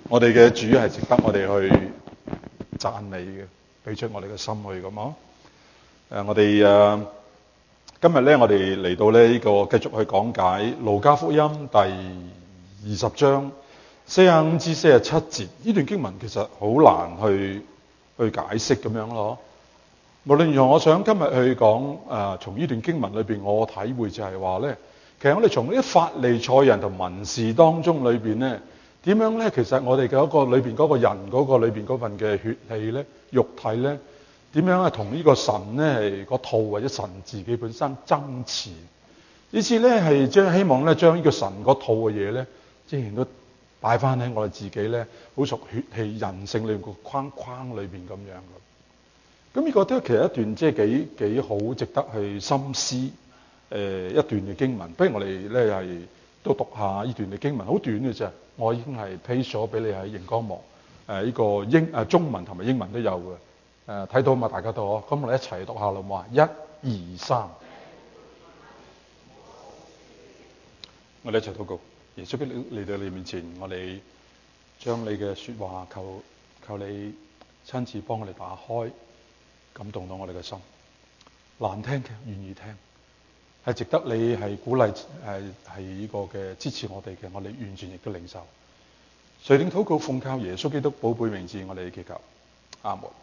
我哋嘅主係值得我哋去讚美嘅，俾出我哋嘅心去咁啊！我哋今日咧，我哋嚟到呢個繼續去講解路加福音第20章45至47節。呢段經文其實好難去解釋咁樣咯。無論如何，我想今日去講從呢段經文裏邊，我體會就係話咧，其實我哋從呢啲法利賽人同文士當中裏邊咧，點樣咧？其實我哋嘅一個裏邊嗰個人嗰個裏邊嗰份嘅血氣咧、肉體咧，點樣同呢個神咧係個套或者神自己本身爭持，以至咧係希望咧將呢個神嗰套嘅嘢咧，即係都擺翻喺我哋自己咧，好屬血氣人性裏邊個框框裏邊咁樣嘅。咁呢個都其實一段即係幾好值得去深思一段嘅經文。不如我哋咧係都讀下呢段嘅經文，好短嘅啫。我已經係 paste 咗俾你喺熒光幕，呢個中文同埋英文都有嘅。睇到嘛？大家都好。咁我哋一齊讀下好唔好啊？1、2、3，我哋一齊禱告。耶穌基督嚟到你面前，我哋將你嘅說話求你親自幫我哋打開，感動到我哋嘅心。難聽嘅願意聽，係值得你係鼓勵，係呢個嘅支持我哋嘅，我哋完全亦都領受。垂聽禱告，奉靠耶穌基督寶貝名字，我哋祈求，阿門。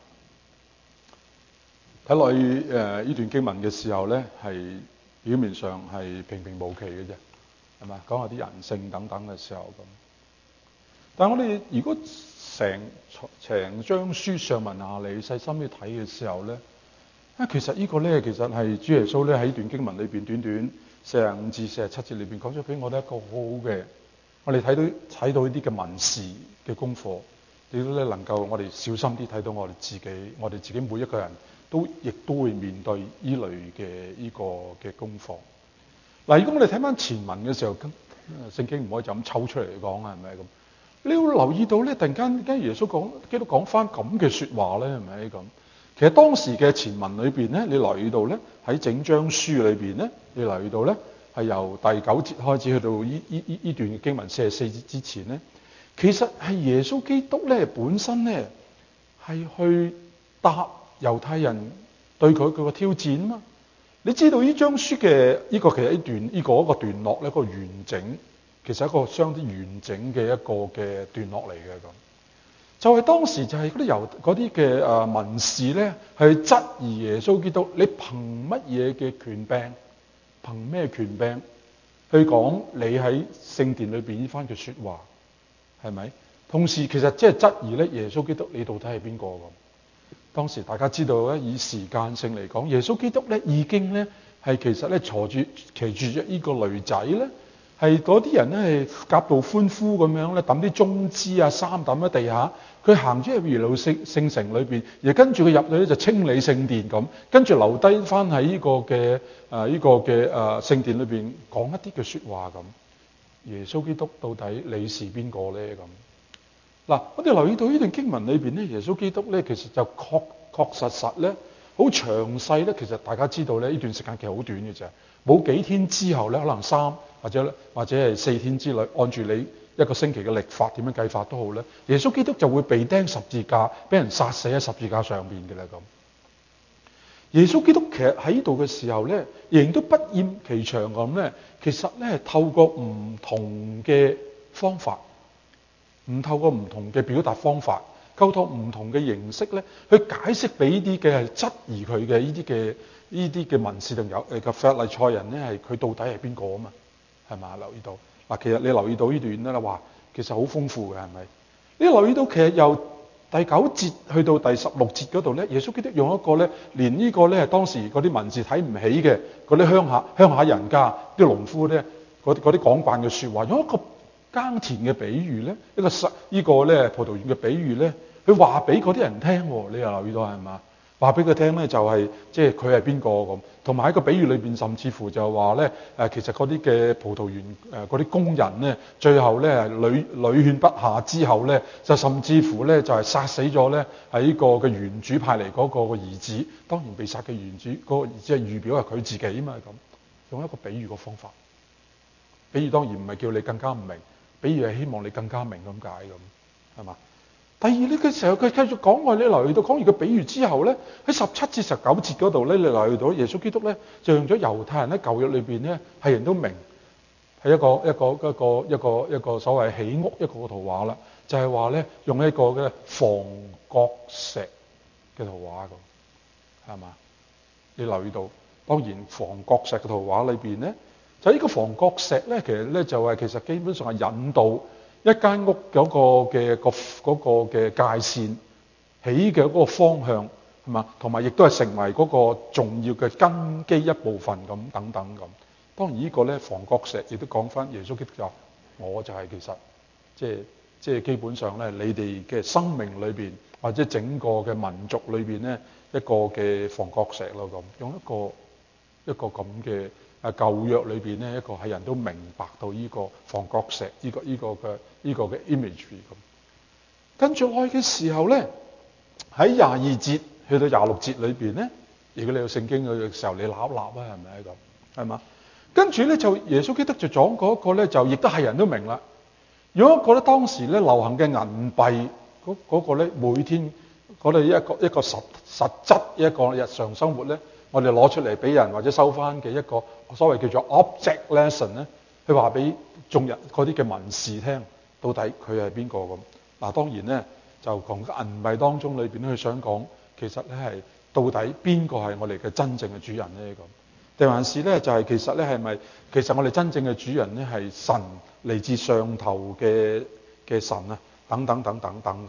睇落去呢段經文嘅時候咧，係表面上係平平無奇嘅啫，係咪？講下啲人性等等嘅時候咁。但係我哋如果成章書上文下理細心去睇嘅時候咧，其實呢個咧，其實係主耶穌咧喺段經文裏邊短短45至47節裏邊講咗俾我哋一個好好嘅，我哋睇到呢啲嘅文士嘅功課，亦都咧能夠我哋小心啲睇到我哋自己每一個人亦都會面對呢類嘅呢個嘅功課。嗱，如果我哋睇翻前文嘅時候，聖經唔可以就咁抽出嚟講，係咪咁？你要留意到咧，突然間耶穌基督講翻咁嘅說話咧，係咪咁？其實當時嘅前文裏邊咧，你留意到咧，喺整章書裏邊咧，你留意到咧，係由第9節開始去到呢段嘅經文44節之前咧，其實係耶穌基督咧本身咧係去答猶太人對佢個挑戰啊嘛。你知道呢章書嘅呢個其實一個段落咧，一個完整，其實一個相當完整嘅一個嘅段落嚟嘅咁。就係當時就係嗰啲嘅文士咧，係質疑耶穌基督，你憑乜嘢嘅權柄？憑咩權柄去講你喺聖殿裏邊呢番嘅說話？係咪？同時其實即係質疑咧，耶穌基督你到底係邊個咁？當時大家知道咧，以時間性嚟講，耶穌基督咧已經咧係其實咧騎住咗呢個驢仔咧。係嗰啲人咧係夾道歡呼咁樣咧，抌啲棕枝啊、衫抌喺地下，佢行咗入耶路撒冷聖城裏邊，而跟住佢入去咧就清理聖殿咁，跟住留低翻喺呢個嘅聖殿裏邊講一啲嘅說話咁。耶穌基督到底你是邊個咧咁？嗱，我哋留意到呢段經文裏邊咧，耶穌基督咧其實就確實咧好詳細咧。其實大家知道咧，呢段時間其實好短嘅啫，冇幾天之後咧，可能3或者係4天之內，按住你一個星期嘅曆法點樣計法都好咧，耶穌基督就會被釘十字架，俾人殺死喺十字架上邊嘅啦咁。耶穌基督其實喺呢度嘅時候咧，仍然都不厭其詳咁咧，其實咧透過唔同嘅方法，透過唔同嘅表達方法，溝通唔同嘅形式咧，去解釋俾呢啲嘅係質疑佢嘅呢啲嘅文士同法利賽人咧，係佢到底係邊個啊嘛？係咪？留意到嗱，其實你留意到呢段咧，話其實好豐富嘅，係咪？你留意到其實由第9節去到第16節嗰度咧，耶穌基督用一個咧，連呢個咧係當時嗰啲文士睇唔起嘅嗰啲鄉下人家啲農夫咧，嗰啲講慣嘅說話，用一個耕田嘅比喻咧，呢個咧葡萄園嘅比喻咧，佢話俾嗰啲人聽，你又留意到係嘛？話俾佢聽咧，就係即係佢係邊個咁，同埋喺個比喻裏邊，甚至乎就話咧其實嗰啲嘅葡萄園嗰啲工人咧，最後咧屢勸不下之後咧，就甚至乎咧就係殺死咗咧喺呢個嘅園主派嚟嗰個嘅兒子。當然被殺嘅園主嗰個兒子係預表係佢自己嘛咁，用一個比喻嘅方法。比喻當然唔係叫你更加唔明，比喻係希望你更加明咁解咁。 係嘛？第二呢嘅時候，佢繼續講話，你留意到講完個比喻之後咧，喺17至19節嗰度咧，你留意到耶穌基督咧就用咗猶太人喺舊約裏邊咧係人都明，係一個所謂起屋一個圖畫啦，就係話咧用一個嘅房角石嘅圖畫咁，係嘛？你留意到，當然房角石嘅圖畫裏邊咧，就呢個房角石咧，其實基本上係引導一間屋嗰個嘅界線起嘅嗰個方向，係嘛？同埋亦都係成為嗰個重要嘅根基一部分咁等等咁。當然呢個咧房角石亦都講翻耶穌基督就我就係其實即係基本上咧你哋嘅生命裏邊或者整個嘅民族裏邊咧一個嘅房角石咯咁，用一個咁嘅舊約裏邊咧一個係人都明白到呢個房角石呢個嘅 imagery 咁。跟住落去嘅時候咧喺22節去到26節裏邊咧，如果你有聖經嘅時候你立啊係咪咁係嘛？跟住咧就耶穌基督就講嗰個咧就亦都係人都明啦。用一個咧當時咧流行嘅銀幣嗰個咧每天我哋一個實質一個日常生活咧，我哋攞出嚟俾人或者收翻嘅一個所謂叫做 object lesson 咧，去話俾眾人嗰啲嘅文士聽，到底佢係邊個咁。嗱當然咧就從銀幣當中裏邊咧，佢想講其實咧係到底邊個係我哋嘅真正嘅主人咧咁。定還是咧就係其實咧係咪其實我哋真正嘅主人咧係神嚟自上頭嘅神啊等等咁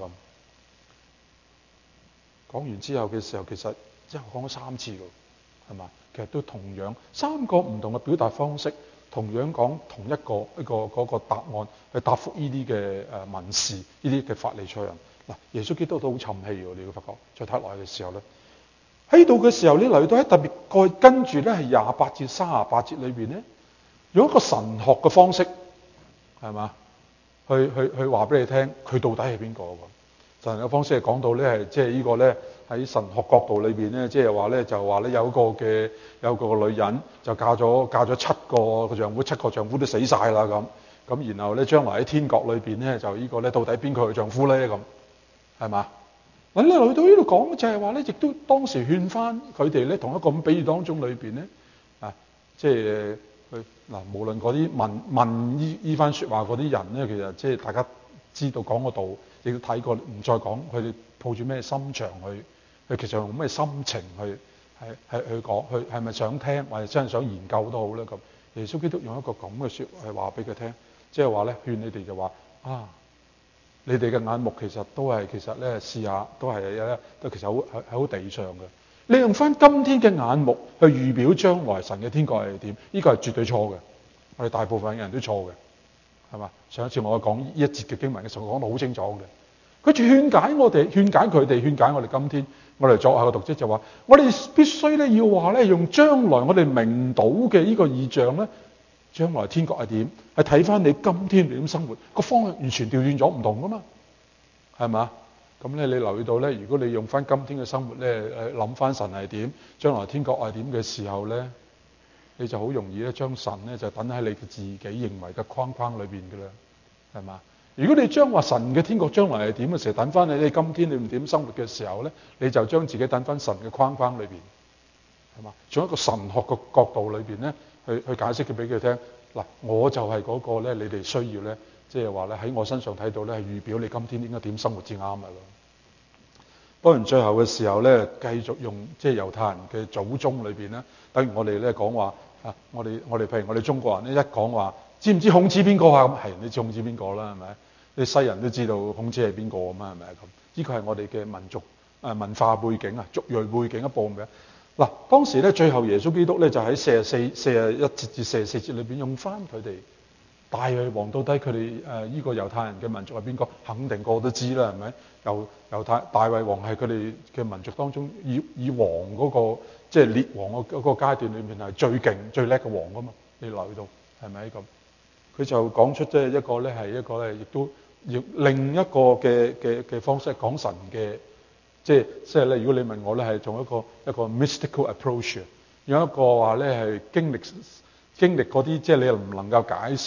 講完之後嘅時候，其實之後講咗3次㗎，係嘛？其實都同樣3個唔同嘅表達方式，同樣講同一個嗰個答案去答覆呢啲嘅文士呢啲嘅法利賽人。嗱，耶穌基督都好沉氣㗎，你會發覺再睇落去嘅時候咧。喺度嘅時候，你嚟到喺特別過跟住咧係28至38節裏邊咧，用一個神學嘅方式，係嘛？去話俾你聽，佢到底係邊個咁？神學嘅方式係講到咧係即係呢個咧喺神學角度裏邊咧，即係話咧就話咧有個女人就嫁咗7個丈夫，7個丈夫都死晒啦咁，然後咧將來喺天國裏邊咧就呢個咧到底邊個係丈夫咧咁，係嘛？嗱，你嚟到呢度講就係話咧，亦都當時勸翻佢哋咧，同一個咁比喻當中裏邊咧，即係嗱，無論嗰啲問呢番説話嗰啲人咧，其實即係大家知道講個道，亦都睇過，唔再講佢哋抱住咩心腸去其實用咩心情去講，去係咪想聽或者真係想研究都好咧咁。耶穌基督用一個咁嘅説係話俾佢聽，即係話咧勸你哋就話你哋嘅眼目其實咧試下都其實好地上嘅。你用翻今天嘅眼目去預表將來神嘅天國係點？呢個係絕對錯嘅。我哋大部分嘅人都錯嘅，係嘛？上一次我講呢一節嘅經文嘅時候，講得好清楚嘅。佢勸解我哋，勸解佢哋，勸解我哋。今天我哋作下個讀者就話，我哋必須咧要話咧用將來我哋明到嘅呢個異象咧。將來天國係點？係睇翻你今天點生活，個方向完全調轉咗唔同噶嘛，係嘛？咁咧你留意到咧，如果你用翻今天嘅生活咧，諗翻神係點，將來天國係點嘅時候咧，你就好容易咧將神咧就等喺你自己認為嘅框框裏邊噶啦，係嘛？如果你將話神嘅天國將來係點嘅時候，等翻你今天你唔點生活嘅時候咧，你就將自己等翻神嘅框框裏邊，係嘛？從一個神學嘅角度裏邊咧。去解釋嘅俾佢聽，嗱，我就係嗰個咧，你哋需要咧，即係話咧喺我身上睇到咧，係預表你今天應該點生活至啱嘅咯。當然最後嘅時候咧，繼續用即係猶太人嘅祖宗裏邊咧，等於我哋咧講話我哋譬如我哋中國人咧一講話，知唔知孔子邊個啊？咁係人都知孔子邊個啦，係咪？你西人都知道孔子係邊個啊嘛，係咪咁？呢個係我哋嘅民族文化背景啊，族裔背景一部分。嗱，當時咧最後耶穌基督咧就喺41節至44節裏邊用翻佢哋大衛王到底佢哋呢個猶太人嘅民族係邊個？肯定個個都知啦，係咪？猶太大衛王係佢哋嘅民族當中以王嗰個即係列王嗰個階段裏面係最勁最叻嘅王噶嘛？你留意到係咪咁？佢就講出即係一個咧亦都要另一個嘅方式講神嘅。即係咧，如果你問我咧，係從一個 mystical approach，有一個話咧係經歷嗰啲，即係你又唔能夠解釋，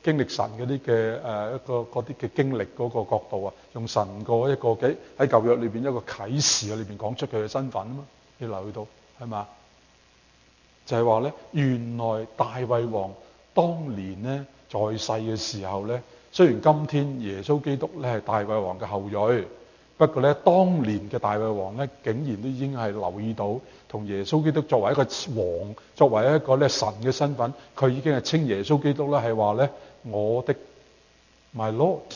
經歷神嗰啲嘅一個嗰啲嘅經歷嗰個角度啊，用神個一個喺舊約裏邊一個啟示裏邊講出佢嘅身份啊嘛，你留意到係嘛？就係話咧，原來大衛王當年咧在世嘅時候咧，雖然今天耶穌基督咧係大衛王嘅後裔，不過咧當年嘅大衛王咧，竟然都已經係留意到同耶穌基督作為一個王，作為一個咧神嘅身份，佢已經係稱耶穌基督咧係話咧我的 My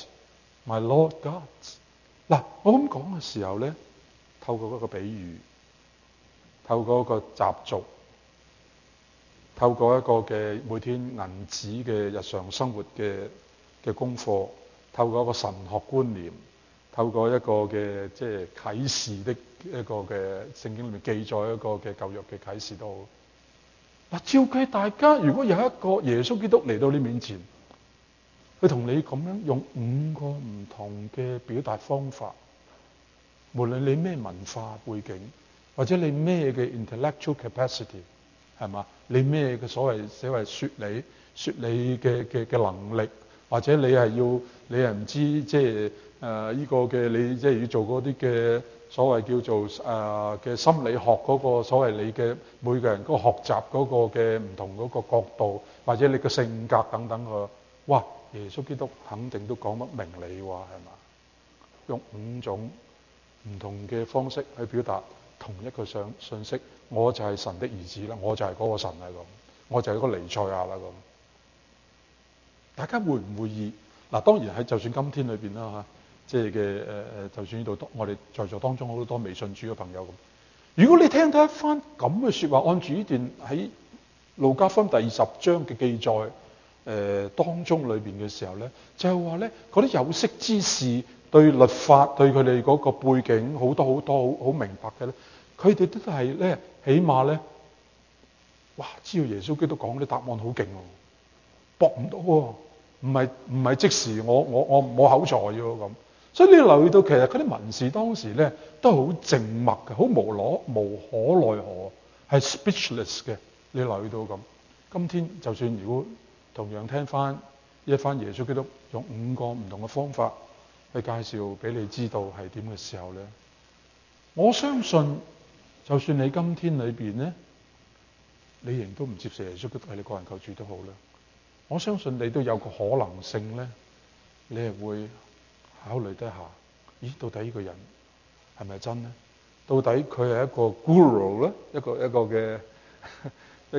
Lord God。嗱，我咁講嘅時候咧，透過嗰個比喻，透過一個習俗，透過一個嘅每天銀紙嘅日常生活嘅功課，透過一個神學觀念，透過一個嘅即係啟示的一個嘅聖經裏面記載一個嘅舊約嘅啟示都好。嗱，照計大家如果有一個耶穌基督嚟到你面前，佢同你咁樣用5個唔同嘅表達方法，無論你咩文化背景，或者你咩嘅 intellectual capacity， 係嘛？你咩嘅所謂説理嘅能力，或者你係唔知即係呢個嘅你即係要做嗰啲嘅所謂叫做嘅心理學嗰個所謂你嘅每個人嗰個學習嗰個嘅唔同嗰個角度，或者你嘅性格等等個，哇！耶穌基督肯定都講得明你話係嘛？用5種唔同嘅方式去表達同一個信息，我就係神的兒子啦，我就係嗰個神啦咁，我就係嗰個彌賽亞啦咁。大家會唔會意？嗱，當然喺就算今天裏邊啦嚇，即係嘅就算呢度我哋在座當中好多未信主嘅朋友咁，如果你聽到一番咁嘅説話，按住呢段喺路加福音第20章嘅記載當中裏邊嘅時候咧，就係話咧嗰啲有識之士對律法對佢哋嗰個背景好多好明白嘅咧，佢哋都係咧起碼咧，哇！知道耶穌基督講啲答案好勁喎，駁唔到喎，唔係即時我冇口才喎咁，所以你留意到其實嗰啲文士當時咧都係好靜默嘅，好無可奈何，係 speechless 嘅。你留意到咁，今天就算如果同樣聽翻一番耶穌基督用5個唔同嘅方法去介紹俾你知道係點嘅時候咧，我相信就算你今天裏邊咧，你仍都唔接受耶穌基督係你個人救主都好啦，我相信你都有個可能性咧，你係會考慮得下，咦？到底呢個人係咪真咧？到底佢係一個 guru 咧，一個嘅一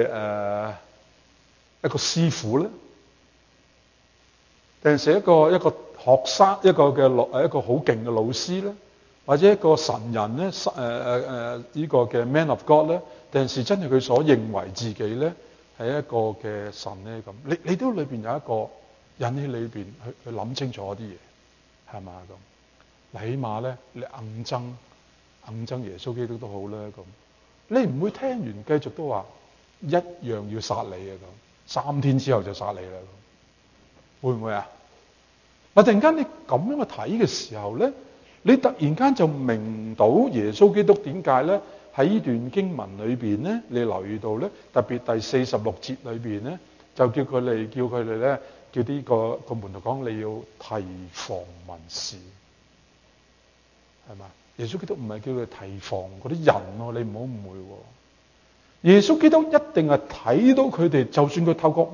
個師傅咧，定係一個學生，一個好勁嘅老師咧，或者一個神人咧，呢個嘅 man of God 咧，定係真係佢所認為自己咧係一個嘅神咧咁？你都裏邊有一個引起裏邊去諗清楚啲嘢，係嘛咁？起碼咧你硬爭耶穌基督都好啦咁，你唔會聽完繼續都話一樣要殺你啊咁，3天之後就殺你啦咁，會唔會啊？嗱，突然間你咁樣去睇嘅時候咧，你突然間就明到耶穌基督點解咧喺呢段經文裏邊咧，你留意到咧，特別第46節裏邊咧，就叫佢哋咧，叫呢個門徒講你要提防文士，係嘛？耶穌基督唔係叫佢提防嗰啲人喎，你唔好誤會喎。耶穌基督一定係睇到佢哋，就算佢透過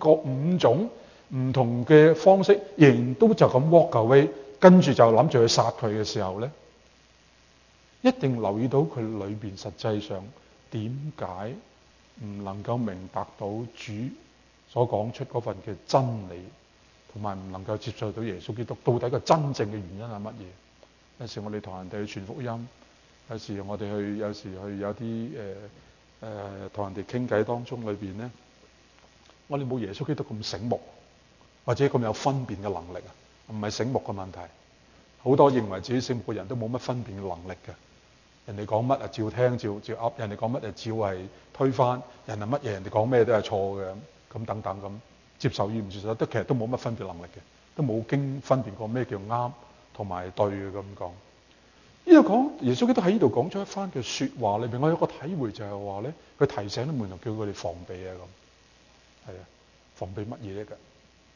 5種唔同嘅方式，仍然都就咁 walk away，跟住就諗住去殺佢嘅時候咧，一定留意到佢裏邊實際上點解唔能夠明白到主所講出嗰份嘅真理，同埋唔能夠接受到耶穌基督到底個真正嘅原因係乜嘢？有時我哋同人哋去傳福音，有時我哋有啲同人哋傾偈當中裏邊咧，我哋冇耶穌基督咁醒目，或者咁有分辨嘅能力啊，唔係醒目嘅問題。好多認為自己醒目嘅人都冇乜分辨嘅能力嘅，人哋講乜啊照聽照噏，人哋講乜啊照係推翻，人係乜嘢人哋講咩都係錯嘅咁等等咁，接受與唔接受其實都冇乜分辨能力嘅，都冇經分辨過咩叫啱同埋對嘅咁講。呢度講耶穌基督喺呢度講咗一番嘅説話裏邊，我有個體會就係話咧，佢提醒啲門徒叫佢哋防備啊咁，係啊，防備乜嘢咧㗎？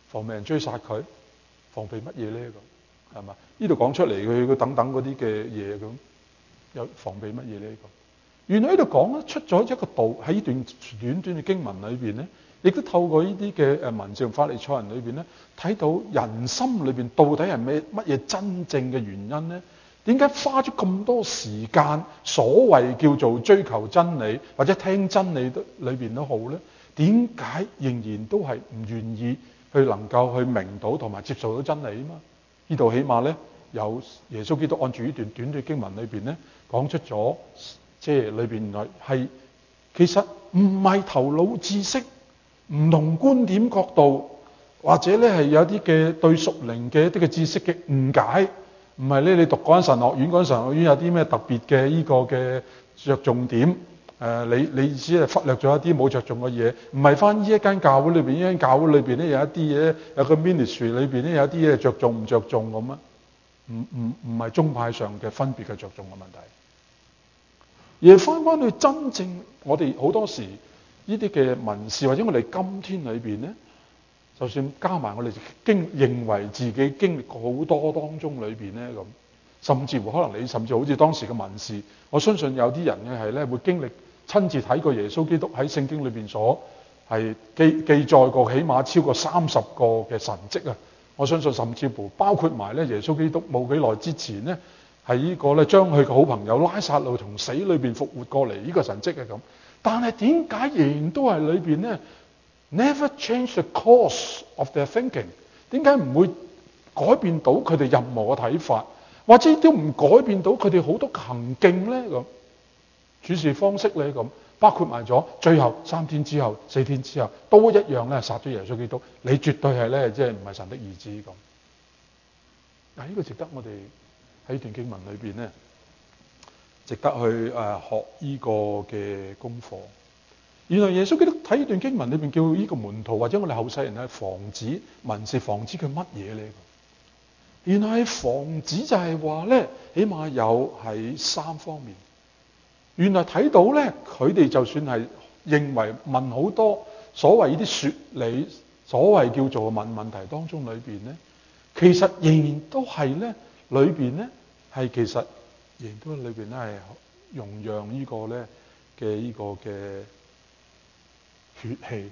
防備人追殺佢，防備乜嘢咧咁？係嘛？呢度講出嚟佢等等嗰啲嘅嘢咁，有防備乜嘢咧咁？原來喺度講出咗一個道，喺呢段短短嘅經文裏邊咧，亦都透過呢啲嘅文士同法利賽人裏邊咧，睇到人心裏邊到底係乜嘢真正嘅原因咧？點解花咗咁多時間，所謂叫做追求真理或者聽真理裏邊都好咧？點解仍然都係唔願意去能夠去明到同埋接受到真理啊嘛？呢度起碼咧有耶穌基督按住呢段短短經文裏邊咧講出咗，即係裏邊原來係其實唔係頭腦知識、唔同觀點角度，或者咧係有啲嘅對屬靈嘅一啲嘅知識嘅誤解。唔係咧，你讀嗰間神學院，嗰間神學院有啲咩特別嘅呢個嘅着重點？你只係忽略咗一啲冇着重嘅嘢。唔係翻呢一間教會裏邊，呢間教會裏邊咧有一啲嘢，有個 ministry 裏邊咧有一啲嘢着重唔着重咁啊？唔係宗派上嘅分別嘅着重嘅問題。而翻去真正我哋好多時呢啲嘅文士或者我哋今天裏邊咧。就算加埋我哋認為自己經歷過好多當中裏邊咧咁，甚至乎可能你甚至好似當時嘅文士，我相信有啲人嘅係咧會經歷親自睇過耶穌基督喺聖經裏邊所係記載過起碼超過30個嘅神蹟啊！我相信甚至乎包括埋咧耶穌基督冇幾耐之前咧係呢個咧將佢嘅好朋友拉撒路從死裏邊復活過嚟呢個神蹟嘅咁，但係點解仍然都係裏邊咧？Never change the course of their thinking。點解唔會改變到佢哋任何嘅睇法，或者都唔改變到佢哋好多行徑咧咁，處事方式咧咁，包括埋咗最後3天之後、4天之後都一樣咧殺咗耶穌基督。你絕對係咧即係唔係神的兒子咁。嗱，呢個值得我哋喺呢段經文裏邊咧，值得去學呢個嘅功課。原來耶穌基督睇呢段經文裏邊叫呢個門徒或者我哋後世人係防止文士防止佢乜嘢咧？原來係防止就係話咧，起碼有喺3方面。原來睇到咧，佢哋就算係認為問好多所謂呢啲說理，所謂叫做問題當中裏邊咧，其實仍然都係咧裏邊咧係其實仍然都係裏邊咧係容讓呢個咧嘅呢個嘅。血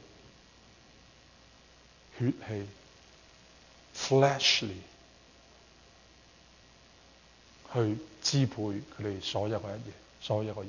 氣 fleshly 去支配佢哋所有嘅嘢。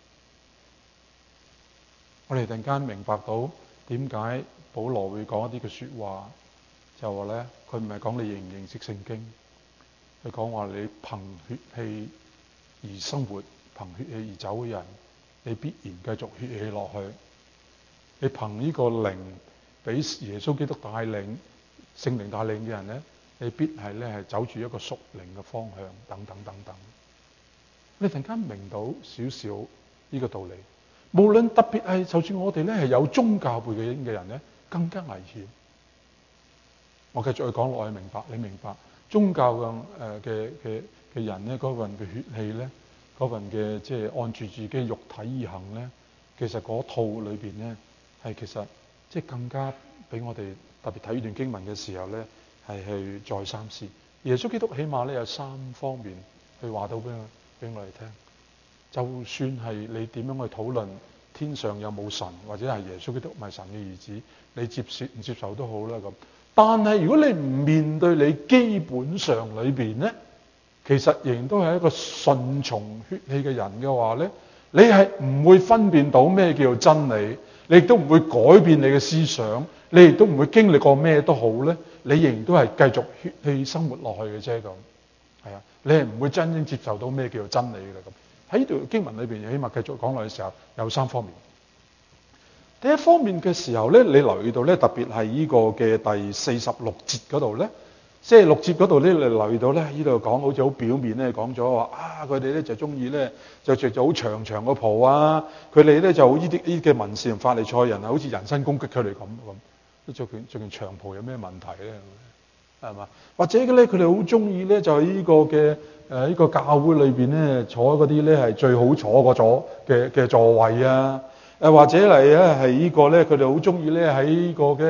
我哋突然間明白到點解保羅會講一啲嘅說話，就話咧佢唔係講你認唔認識聖經，佢講話你憑血氣而生活，憑血氣而走嘅人，你必然繼續血氣落去。你憑呢個靈俾耶穌基督帶領、聖靈帶領嘅人咧，你必係咧係走住一個屬靈嘅方向，等等等等。你突然間明到少少呢個道理，無論特別係就算我哋咧係有宗教背景嘅人咧，更加危險。我繼續去講落去，你明白宗教嘅人咧，嗰份嘅血氣咧，嗰份嘅即係按住自己肉體而行咧，其實嗰套裏邊咧。係其實即係更加俾我哋特別睇呢段經文嘅時候咧，係去再三思。耶穌基督起碼咧有3方面去話到俾我哋聽。就算係你點樣去討論天上有冇神，或者係耶穌基督唔係神嘅兒子，你接受唔接受都好啦咁。但係如果你唔面對你基本上裏邊咧，其實仍然都係一個順從血氣嘅人嘅話咧，你係唔會分辨到咩叫做真理。你亦都唔會改變你嘅思想，你亦都唔會經歷過咩都好咧，你仍然都係繼續血氣生活落去嘅啫咁。係啊，你係唔會真正接受到咩叫做真理嘅咁。喺呢段經文裏邊，起碼繼續講落嘅時候，有3方面。第一方面嘅時候咧，你留意到咧，特別係呢個嘅第46節嗰度咧。即係6節嗰度咧，你留意到咧，呢度講好似好表面咧，講咗話佢哋咧就中意咧就着咗好長長個袍啊，佢哋咧就好呢啲嘅文士同法利賽人啊，好似人身攻擊佢哋咁，都着件長袍有咩問題咧？係嘛？或者嘅咧，佢哋好中意咧就喺呢個嘅呢個教會裏邊咧坐嗰啲咧係最好坐嗰嘅座位啊，或者嚟咧係呢個咧佢哋好中意咧喺呢個嘅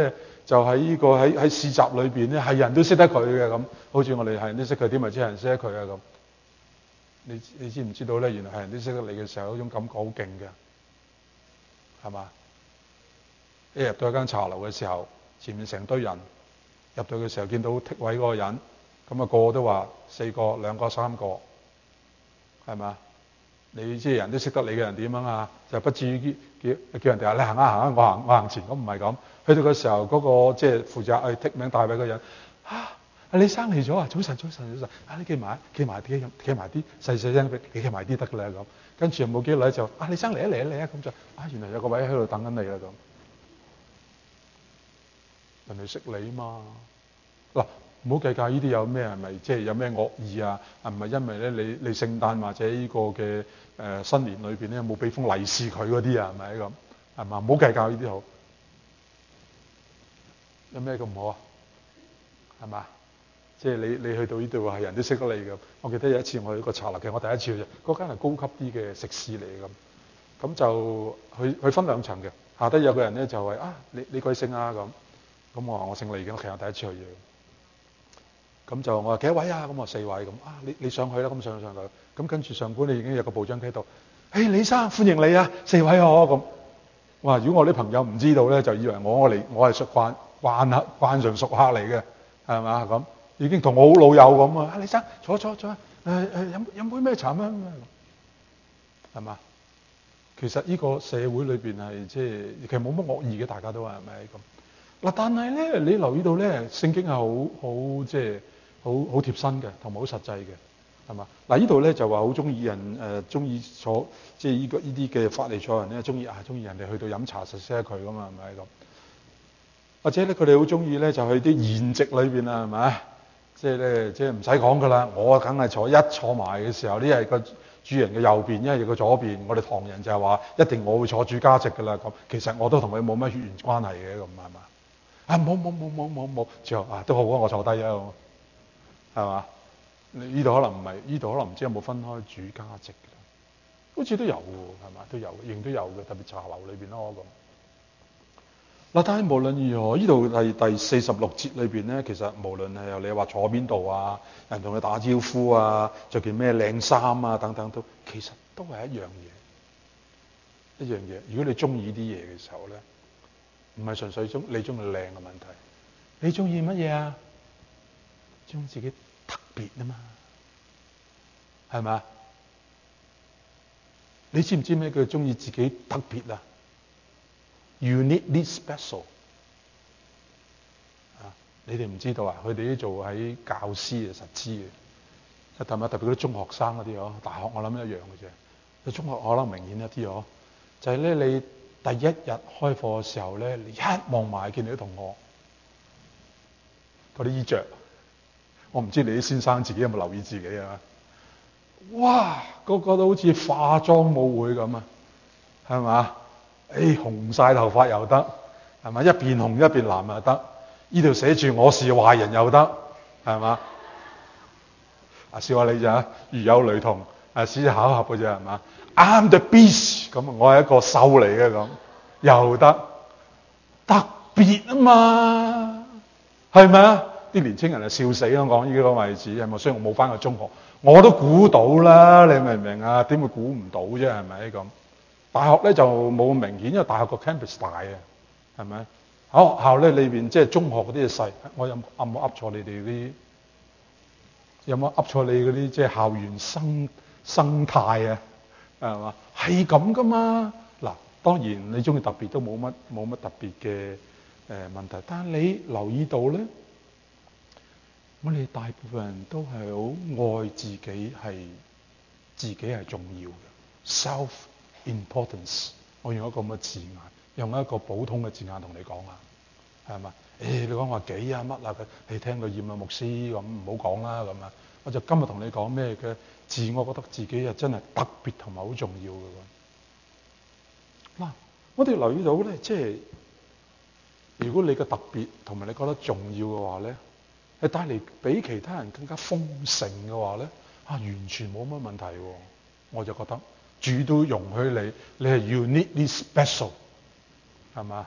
就喺呢個喺市集裏邊咧，係人都識得佢嘅咁，好似我哋係人都識佢，點咪知係人識得佢啊咁？你知唔知道咧？原來係人都識得你嘅時候，嗰種感覺好勁嘅，係嘛？一入到一間茶樓嘅時候，前面成堆人入到嘅時候，見到剔位嗰個人，咁啊個個都話4個、2個、3個，係嘛？你知人都識得你嘅人點樣啊？就不至於叫人哋話你行啊，我行前，咁唔係咁。去到嘅時候，嗰個即係負責剔名帶位嘅人李生嚟咗啊！早晨你企埋啲細聲俾你企埋啲得㗎啦咁。跟住又冇幾耐就李生嚟啊咁就原來有個位喺度等緊你啦咁。人哋識你嘛？嗱，唔好計較呢啲有咩係咪即係有咩惡意啊？係唔係因為咧你聖誕或者呢個嘅新年裏邊咧冇俾封利是佢嗰啲啊？係咪咁？係嘛？唔好計較呢啲好。有咩咁唔好啊？係嘛？即係你去到呢度係人都識得你咁。我記得有一次我去個茶樓，其實我第一次去啫，嗰間係高級啲嘅食肆嚟咁。咁就佢分2層嘅，下低有個人咧就係你貴姓啊咁。咁我話我姓李嘅，其實我第一次去嘢。咁就我話幾多位啊？咁我4位咁你上去啦，咁上去。咁跟住上官你已經有個部長喺度，李生歡迎你啊，4位我咁。哇！如果我啲朋友唔知道咧，就以為我係慣常熟客嚟嘅，係嘛咁？已經同我好老友咁啊！李生坐飲杯咩茶啊？係嘛？其實呢個社會裏邊係即係其實冇乜惡意嘅，大家都係咪咁？嗱，但係咧你留意到咧，聖經係好即係好貼身嘅，同埋好實際嘅，係嘛？嗱，呢度咧就話好中意人中意坐即係呢啲嘅法利賽人咧，中意人哋去到飲茶實識佢噶嘛，係咪咁？或者咧佢哋好中意咧就去啲筵席裏邊啊，係咪？即係咧即係唔使講噶啦，我梗係坐埋嘅時候，呢係個主人嘅右邊，一係個左邊。我哋唐人就係話一定我會坐主家席噶啦咁。其實我都同佢冇乜血緣關係嘅咁，係嘛？冇，最後都好啊，我坐低啊，係嘛？呢度可能唔係，呢度可能唔知有冇分開主家席嘅，好似都有喎，係嘛？都有，仍都有嘅，特別茶樓裏邊咯咁。嗱，但係無論如何，呢度係第46節裏邊咧，其實無論係你話坐邊度啊，人同佢打招呼啊，着件咩靚衫啊等等，其實都係一樣嘢。如果你中意啲嘢嘅時候咧，唔係純粹你中意靚嘅問題，你中意乜嘢啊？中意自己特別啊嘛，係咪？你知唔知咩叫中意自己特別啊？Uniquely special 你哋唔知道啊？佢哋啲做喺教師實知嘅，特別嗰啲中學生嗰啲大學我諗一樣嘅啫。你中學可能明顯一啲就係咧你第一日開課嘅時候咧，你一望埋見你啲同學嗰啲衣着，我唔知你啲先生自己有冇留意自己啊？哇，個個都好似化妝舞會咁啊，係嘛？紅晒頭髮又得，係嘛？一邊紅一邊藍又得，呢度寫住我是壞人又得，係嘛？笑下你咋？如有雷同，只係巧合嘅啫，係嘛？I'm the beast，咁我係一個獸嚟嘅咁，又得特別啊嘛，係咪啊？啲年青人係笑死咯，講呢個例子係咪？雖然我冇返過中學，我都估到啦，你明唔明啊？點會估唔到啫？係咪咁？大學咧就冇咁明顯，因為大學個 campus 大啊，係咪？喺學校咧裏邊即係中學嗰啲就細。我有冇噏錯你哋啲？有冇噏錯你嗰啲即係校園生態啊？係嘛？係咁噶嘛？嗱，當然你中意特別都冇乜特別嘅問題，但係你留意到咧，我哋大部分人都係好愛自己係重要嘅 self-importance。我用一個咁嘅字眼，用一個普通嘅字眼同你講啊，係嘛？你講話幾啊乜啊？你聽到厭啊牧師咁唔好講啦咁啊！我就今日同你講咩嘅自我覺得自己真係特別同埋好重要嘅喎。嗱，我哋留意到咧，即係如果你嘅特別同埋你覺得重要嘅話咧，係帶嚟比其他人更加豐盛嘅話咧，完全冇乜問題喎。我就覺得主都容許你係 uniquely special，係嘛？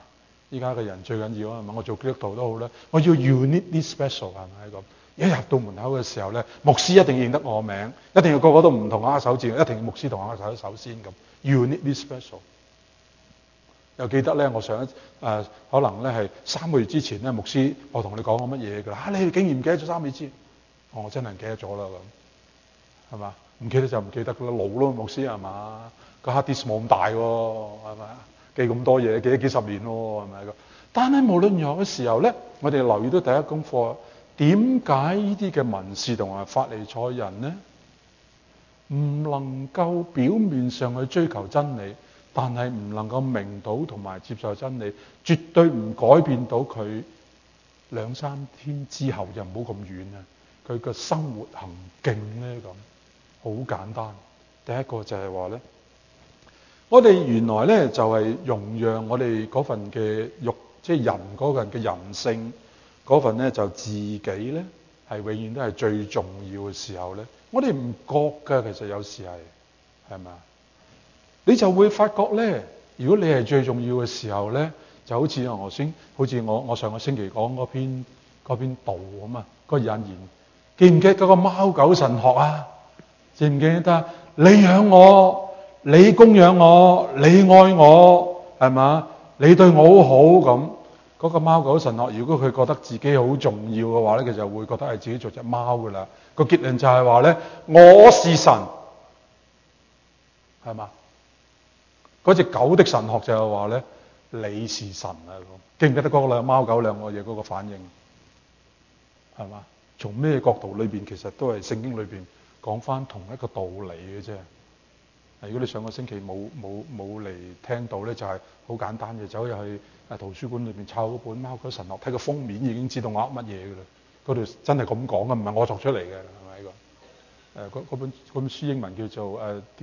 依家嘅人最緊要係咪？我做基督徒都好啦，我要 uniquely special 係咪咁？一入到門口嘅時候咧，牧師一定認得我名，一定要個個都唔同握手字，一定要牧師同我握手首先咁 uniquely special。又記得咧，我上一可能咧係3個月之前咧，牧師我同你講過乜嘢㗎啦？你哋竟然唔記得咗3個月之，我真係唔記得咗啦咁，係嘛？唔記得就唔記得㗎啦，老咯牧師係嘛？個 hard disk 冇咁大喎，係咪？記咁多嘢，記咗幾十年喎，係咪咁？但係無論如何嘅時候咧，我哋留意到第一功課，點解呢啲嘅文士同埋法利賽人咧，唔能夠表面上去追求真理，但係唔能夠明到同埋接受真理，絕對唔改變到佢2-3天之後就唔好咁遠啊！佢嘅生活行徑咧咁，好簡單。第一個就係話咧，我哋原來咧就係容讓我哋嗰份嘅肉，即係人嗰份嘅人性嗰份咧，就自己咧係永遠都係最重要嘅時候咧，我哋唔覺㗎，其實有時係咪啊？你就會發覺咧，如果你係最重要嘅時候咧，就好似我上個星期講嗰篇道咁啊，個引言記唔記得嗰個貓狗神學啊？記唔記得？你養我，你供養我，你愛我，係嘛？你對我好好咁，嗰個貓狗神學，如果佢覺得自己好重要嘅話咧，佢就會覺得係自己做隻貓噶啦。個結論就係話咧，我是神，係嘛？嗰隻狗的神學就係話咧，你是神啊！記唔記得嗰個貓狗兩個嘢嗰個反應？係嘛？從咩角度裏邊，其實都係聖經裏邊講翻同一個道理嘅啫。如果你上個星期冇嚟聽到咧，就係好簡單嘅，走入去圖書館裏邊抄嗰本《貓狗神學》，睇個封面已經知道我噏乜嘢㗎啦。嗰度真係咁講嘅，唔係我作出嚟嘅，係咪？嗰本書英文叫做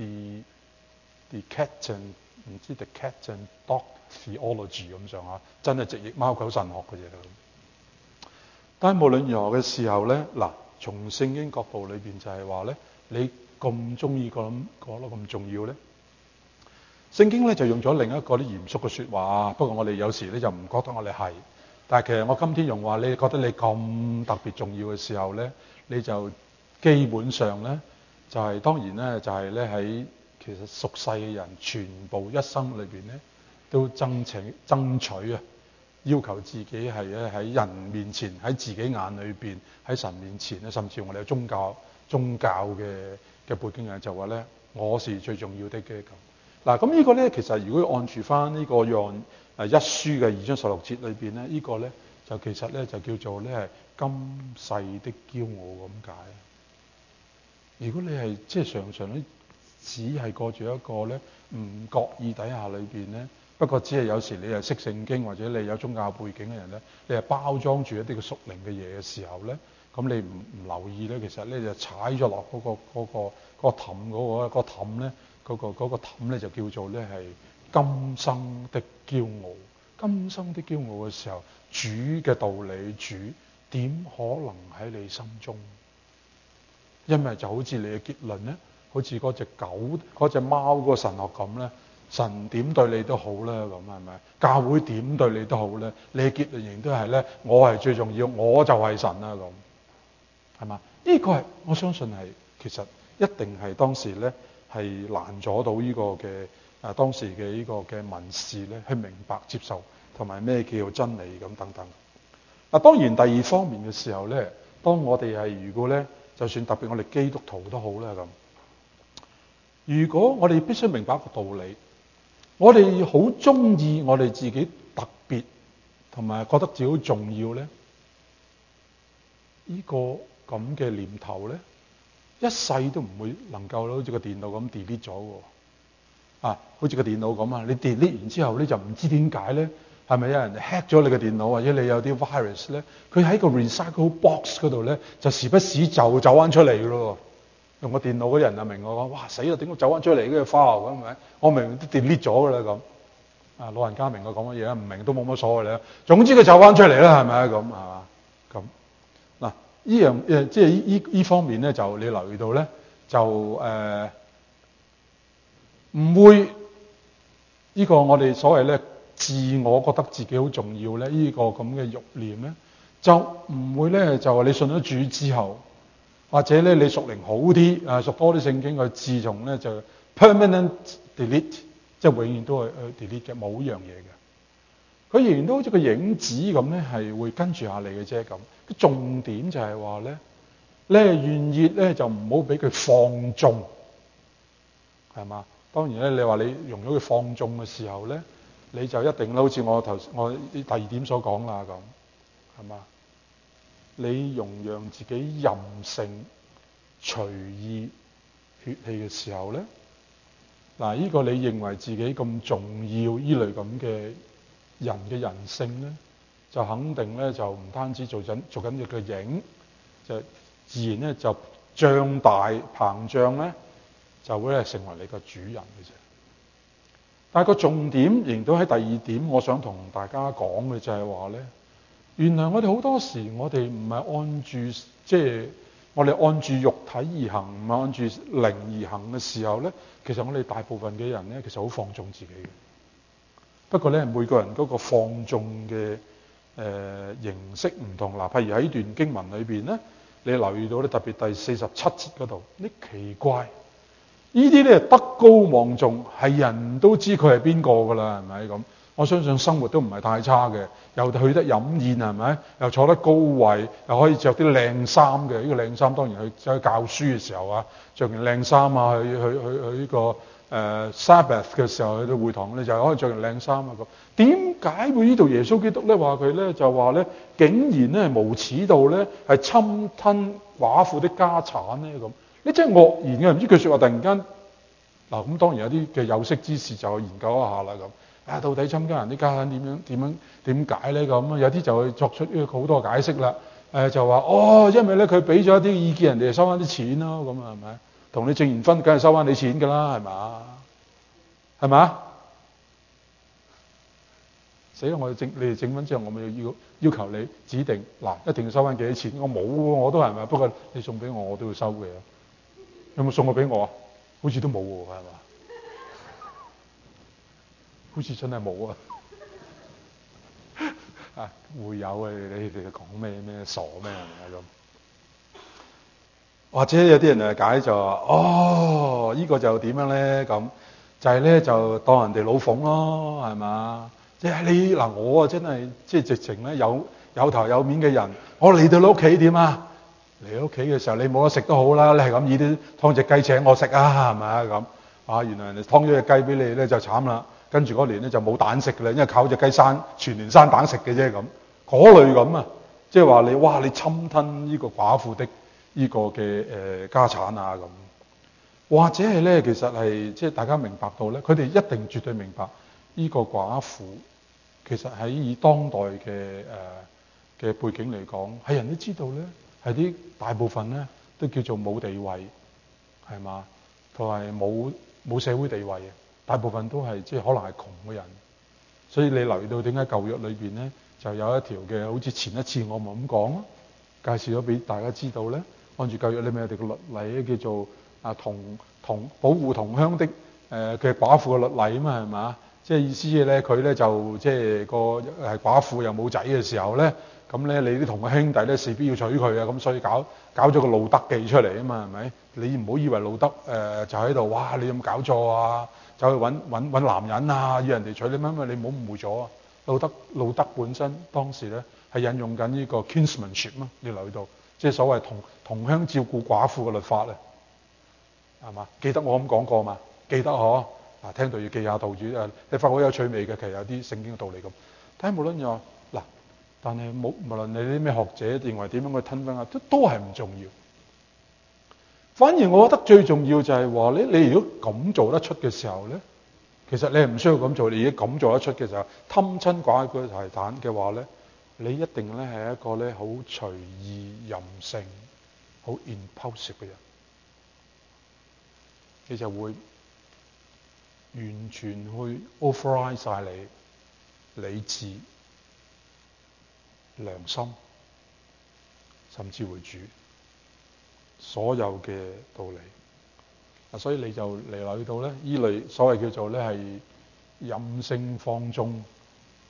The Cat and 唔知 The Cat and Dog Theology 咁上下，真係直譯貓狗神學嘅嘢。但係無論如何嘅時候咧，嗱，從聖經角度裏邊就係話咧，你咁中意講得咁重要咧，聖經咧就用咗另一個啲嚴肅嘅説話。不過我哋有時咧就唔覺得我哋係，但係其實我今天用話，你覺得你咁特別重要嘅時候咧，你就基本上咧就係當然咧就係咧喺其實屬世嘅人全部一生裏邊咧都爭取啊，要求自己係咧喺人面前，喺自己眼裏邊，喺神面前咧，甚至我哋有宗教嘅背景嘅就話咧，我是最重要的嘅咁。嗱，咁呢個咧其實如果按住翻呢個約翰一書嘅2章16節裏邊咧，呢個咧就其實咧就叫做咧係今世的驕傲咁解。如果你係即係常常咧只係過住一個咧唔覺意底下裏邊咧，不過只係有時你係識聖經或者你有宗教背景嘅人咧，你係包裝住一啲嘅屬靈嘅嘢嘅時候咧，咁你唔留意咧，其實咧就踩咗落嗰個氹嗰個氹咧，嗰個氹咧就叫做咧係今生的驕傲。今生的驕傲嘅時候，主嘅道理，主點可能喺你心中？因為就好似你嘅結論咧，好似嗰隻狗、嗰隻貓嗰個神學咁咧，神點對你都好咧，咁係咪？教會點對你都好咧，你嘅結論仍然都係咧，我係最重要，我就係神啦咁，係嘛？呢個係我相信係其實一定係當時咧係難阻到呢個嘅當時嘅呢個嘅文士咧去明白接受同埋咩叫真理咁等等。嗱，當然第二方面嘅時候咧，當我哋係如果咧，就算特別我哋基督徒都好啦咁。如果我哋必須明白一個道理，我哋好中意我哋自己特別，同埋覺得自己好重要咧，呢個咁嘅念頭咧，一世都唔會能夠好似個電腦咁 delete 咗喎。好似個電腦咁啊，你 delete 完之後咧就唔知點解咧，係咪有人 hack 咗你個電腦，或者你有啲 virus 咧，佢喺個 recycle box 嗰度咧，就時不時就走翻出嚟嘅咯。用個電腦嗰啲人啊明我講，哇死啦，點解走翻出嚟嗰個 file 咁咪？我明都 delete 咗㗎啦咁。老人家明我講乜嘢啊？唔明都冇乜所謂啦。總之佢走翻出嚟啦，係咪啊咁係嘛？咁嗱，呢樣即係呢方面咧，就你留意到咧，就唔會呢個我哋所謂咧自我覺得自己好重要咧，呢個咁嘅慾念咧，就唔會咧就話你信咗主之後，或者咧你屬靈好啲啊，讀多啲聖經，佢自從咧就 permanent delete， 即係永遠都係delete 嘅，冇呢樣嘢嘅。佢仍然都好似個影子咁咧，係會跟住下你嘅啫咁。重點就係話咧，你係願意咧就唔好俾佢放縱，係嘛？當然咧，你話你容咗佢放縱嘅時候咧，你就一定好似我第二點所講啦咁，係嘛？你容讓自己任性、隨意、血氣嘅時候咧，嗱，呢個你認為自己咁重要呢類咁嘅人嘅人性咧，就肯定咧就唔單止做緊佢嘅影，就自然咧就脹大膨脹咧，就會係成為你個主人嘅啫。但係個重點仍然都喺第二點，我想同大家講嘅就係話咧，原來我哋好多時我哋唔係按住我哋按住肉體而行，唔係按住靈而行嘅時候咧，其實我哋大部分嘅人咧其實好放縱自己嘅。不過咧，每個人嗰個放縱嘅形式唔同。嗱，譬如喺呢段經文裏邊咧，你留意到咧，特別第47節嗰度，你奇怪呢啲咧德高望重，係人都知佢係邊個㗎啦，係咪咁？我相信生活都唔係太差嘅，又去得飲宴係咪？又坐得高位，又可以着啲靚衫嘅。呢個靚衫當然去教書嘅時候啊，着件靚衫啊，去呢個Sabbath 嘅時候去到會堂咧，就可以着件靚衫啊咁。點解會呢度耶穌基督咧話佢咧就話咧，竟然咧係無恥到咧係侵吞寡婦的家產咧咁？你真係愕然嘅，唔知句説話突然間嗱咁，當然有啲嘅有識之士就去研究一下啦咁。到底侵家人啲家產點解咧咁？有啲就會作出好多解釋啦。就話因為咧佢俾咗一啲意見，人哋就收翻啲錢咯，咁啊係咪？同你證完婚，梗係收翻你錢㗎啦，係嘛？係嘛？死啦！你哋證婚之後，我咪要求你指定嗱，一定要收翻幾多錢？我冇喎，我都係咪？不過你送俾我，我都要收嘅。有冇送過俾我啊？好似都冇喎，係嘛？好似真係冇啊！啊，會有啊！你哋講咩傻咩係咪咁？或者有啲人解就話呢個就點樣咧咁？就係咧就當人哋老馮咯，係嘛？即係你嗱，我啊真係直情咧有頭有面嘅人，我嚟到你屋企點啊？嚟你屋企嘅時候，你冇得食都好啦，你係咁以啲劏隻雞請我食啊，係咪咁？原來人哋劏咗隻雞俾你咧就慘啦，跟住嗰年咧就冇蛋食㗎啦，因為靠隻雞全年生蛋食嘅啫咁，嗰類咁啊，即係話你侵吞呢個寡婦的呢個嘅家產啊咁，或者係咧其實係即係大家明白到咧，佢哋一定絕對明白呢個寡婦其實喺以當代嘅背景嚟講，係人都知道咧，係啲大部分咧都叫做冇地位，係嘛，同埋冇社會地位嘅，大部分都係即係可能係窮嘅人。所以你留意到點解舊約裏邊咧就有一條嘅，好似前一次我咪咁講咯，介紹咗俾大家知道咧，按住舊約裏面有條律例咧，叫做同保護同鄉的嘅寡婦嘅律例啊嘛，係嘛？即係意思咧，佢咧就即係個係寡婦又冇仔嘅時候咧，咁咧你啲同嘅兄弟咧，勢必要娶佢啊，咁所以搞咗個路德記出嚟啊嘛，係咪？你唔好以為路德就喺度，哇！你有冇搞錯啊？走去揾男人啊，要人哋娶你乜？你唔好誤會咗啊！路德本身當時咧係引用緊呢個 kinsmanship 啊，你留意到，即係所謂同鄉照顧寡婦嘅律法啊，係嘛？記得我咁講過嘛？記得嗬？嗱，聽到要記下道主啊！你發覺好有趣味嘅，其實有啲聖經嘅道理咁。但係無論又嗱，但係無論你啲咩學者認為點樣去吞分啊，都係唔重要。反而我覺得最重要就係話你如果咁做得出嘅時候咧，其實你係唔需要咁做。你如果咁做得出嘅時候，貪親寡婦財產嘅話咧，你一定咧係一個咧好隨意任性、好 impulsive 嘅人，你就會完全去 override 晒你理智、良心，甚至會主所有嘅道理。所以你就嚟到咧，依類所謂叫做咧係任性放縱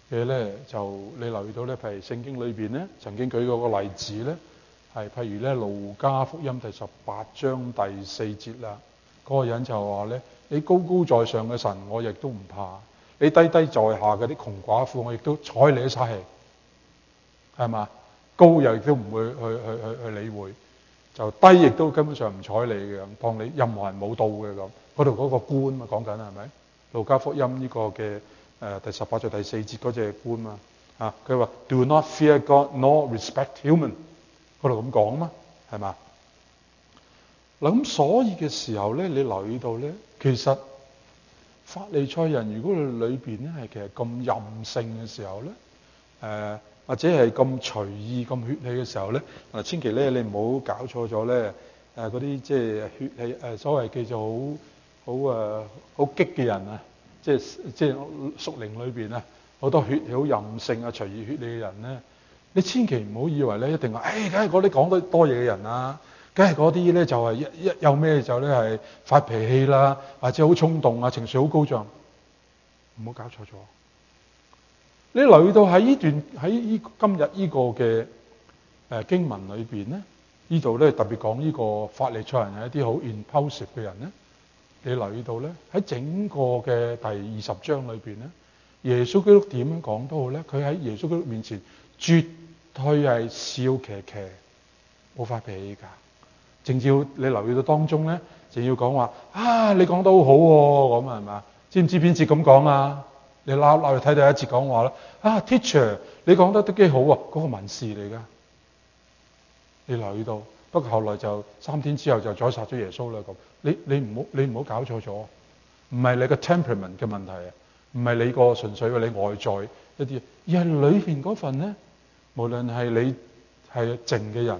嘅咧，就你留意到咧，譬如聖經裏邊咧，曾經舉過個例子咧，係譬如咧路加福音第18章第4節啦，嗰個人就話咧：你高高在上嘅神，我亦都唔怕；你低低在下嗰啲窮寡婦，我亦都睬你一嘥氣，係嘛？高又亦都唔會去理會，就低亦都根本上唔睬你嘅，當你任何人冇到嘅咁。嗰度嗰個官嘛，講緊係咪？路加福音呢個嘅第18章第4節嗰隻官嘛，佢話 Do not fear God nor respect human， 嗰度咁講嘛，係嘛？嗱咁所以嘅時候咧，你留意到咧，其實法利賽人如果佢裏邊咧係其實咁任性嘅時候咧，或者係咁隨意咁血氣嘅時候咧，千祈咧你唔好搞錯咗咧，嗰啲即係血氣所謂叫做好激嘅人啊，即係屬靈裏邊啊，好多血氣好任性啊、隨意血氣嘅人咧，你千祈唔好以為咧一定話，梗係嗰啲講得多嘢嘅人啊，梗係嗰啲咧就係一有咩就咧係發脾氣啦，或者好衝動啊，情緒好高漲，唔好搞錯咗。你留意到喺今日呢個嘅經文裏邊咧，呢度咧特別講呢個法利賽人係一啲好 impulsive 嘅人咧。你留意到咧，喺整個嘅第20章裏邊咧，耶穌基督點樣講都好咧，佢喺耶穌基督面前絕對係笑騎騎，冇發脾氣㗎。正要你留意到當中咧，仲要講話你講得好好喎，咁係嘛？知唔知邊節咁講啊？你撈去睇第一節講話啦。Teacher， 你講得都幾好啊，嗰個文士嚟㗎。你留意到。不過後來就3天之後就宰殺咗耶穌啦咁，你唔好搞錯咗，唔係你個 temperament 嘅問題啊，唔係你個純粹嘅你外在一啲，而係裏邊嗰份咧，無論係你係靜嘅人，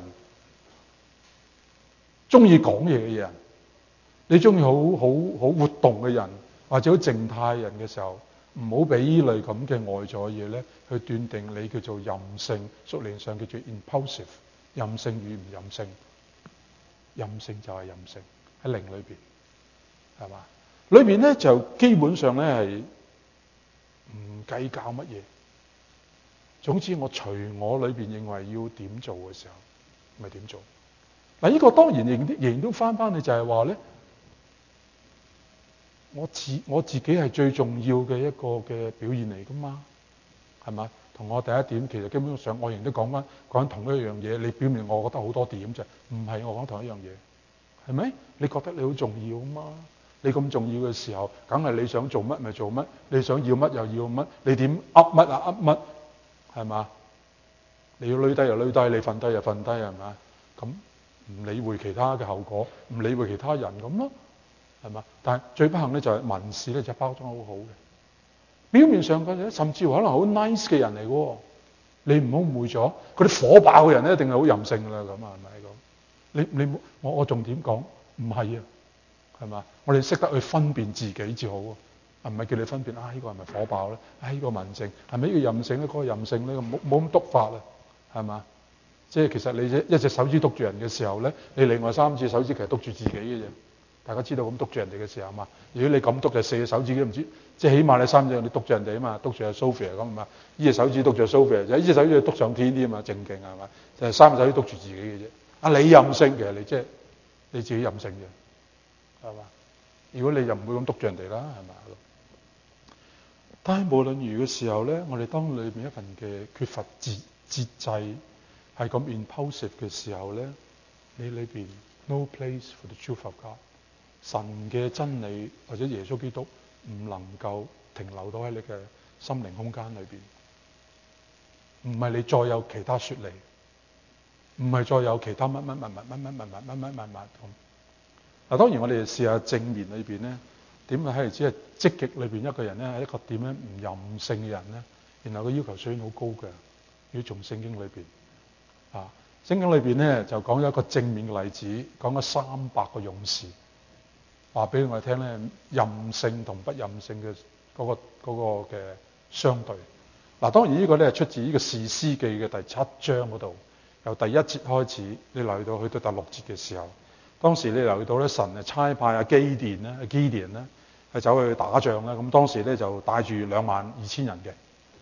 中意講嘢嘅人，你中意好活動嘅人，或者好靜態人嘅時候，唔好俾呢類咁嘅外在嘢咧去斷定你叫做任性，屬靈上叫做 impulsive。任性與唔任性，任性就係任性喺靈裏邊，係嘛？裏邊咧就基本上咧係唔計較乜嘢。總之我隨我裏邊認為要點做嘅時候，咪點做。嗱，呢個當然仍然都翻去就係話咧，我自己係最重要嘅一個嘅表現嚟噶嘛，係嘛？同我第一點，其實基本上我仍然都講緊同一樣嘢。你表面我覺得好多點啫，唔係我講同一樣嘢，係咪？你覺得你好重要嘛？你咁重要嘅時候，梗係你想做乜咪做乜，你想要乜又要乜，你點噏乜啊噏乜，係嘛？你要攣低就攣低，你瞓低就瞓低，係嘛？咁唔理會其他嘅後果，唔理會其他人咁咯，係嘛？但係最不幸咧就係文士咧就包裝好好嘅。表面上佢哋甚至乎可能好 nice 嘅人嚟嘅，你唔好誤會咗，嗰啲火爆嘅人咧一定係好任性啦，咁啊係咪咁？你我重點講，唔係啊，係嘛？我哋識得去分辨自己至好啊，唔係叫你分辨呢個係咪火爆咧？呢個文靜係咪呢個任性咧？嗰個任性咧，冇咁督法啊，係嘛？即係其實你一隻手指督住人嘅時候咧，你另外3隻手指其實督住自己嘅啫。大家知道咁督住人哋嘅時候嘛？如果你咁督就4隻手指都唔知，即係起碼你3隻你督住人哋啊嘛，督住阿 Sophia 咁啊嘛，呢隻手指督住阿 Sophia，呢隻手指督上天啲啊嘛，正勁係嘛？就係3隻手指督住自己嘅啫。你任性，其實你即係你自己任性嘅，係嘛？如果你就唔會咁督住人哋啦，係嘛？但係無論如嘅時候咧，我哋當裏邊一份嘅缺乏節制係咁 impulsive 嘅時候咧，你裏邊 no place for the truth of God。神嘅真理或者耶穌基督唔能夠停留到喺你嘅心靈空間裏邊，唔係你再有其他說理，唔係再有其他乜咁。嗱，當然我哋試下正面裏邊咧，點解係只係積極裏邊一個人咧係一個點樣唔任性嘅人咧？然後個要求水平好高嘅，要從聖經裏邊聖經裏邊咧就講咗一個正面嘅例子，講咗300個勇士。話俾我哋聽咧，任性同不任性嘅嗰個嘅相對。嗱，當然呢個咧係出自呢個士師記嘅第7章嗰度，由第1節開始，你留意到去到第6節嘅時候，當時你留意到咧，神係差派阿基甸咧係走去打仗啦。咁當時咧就帶住22000人嘅。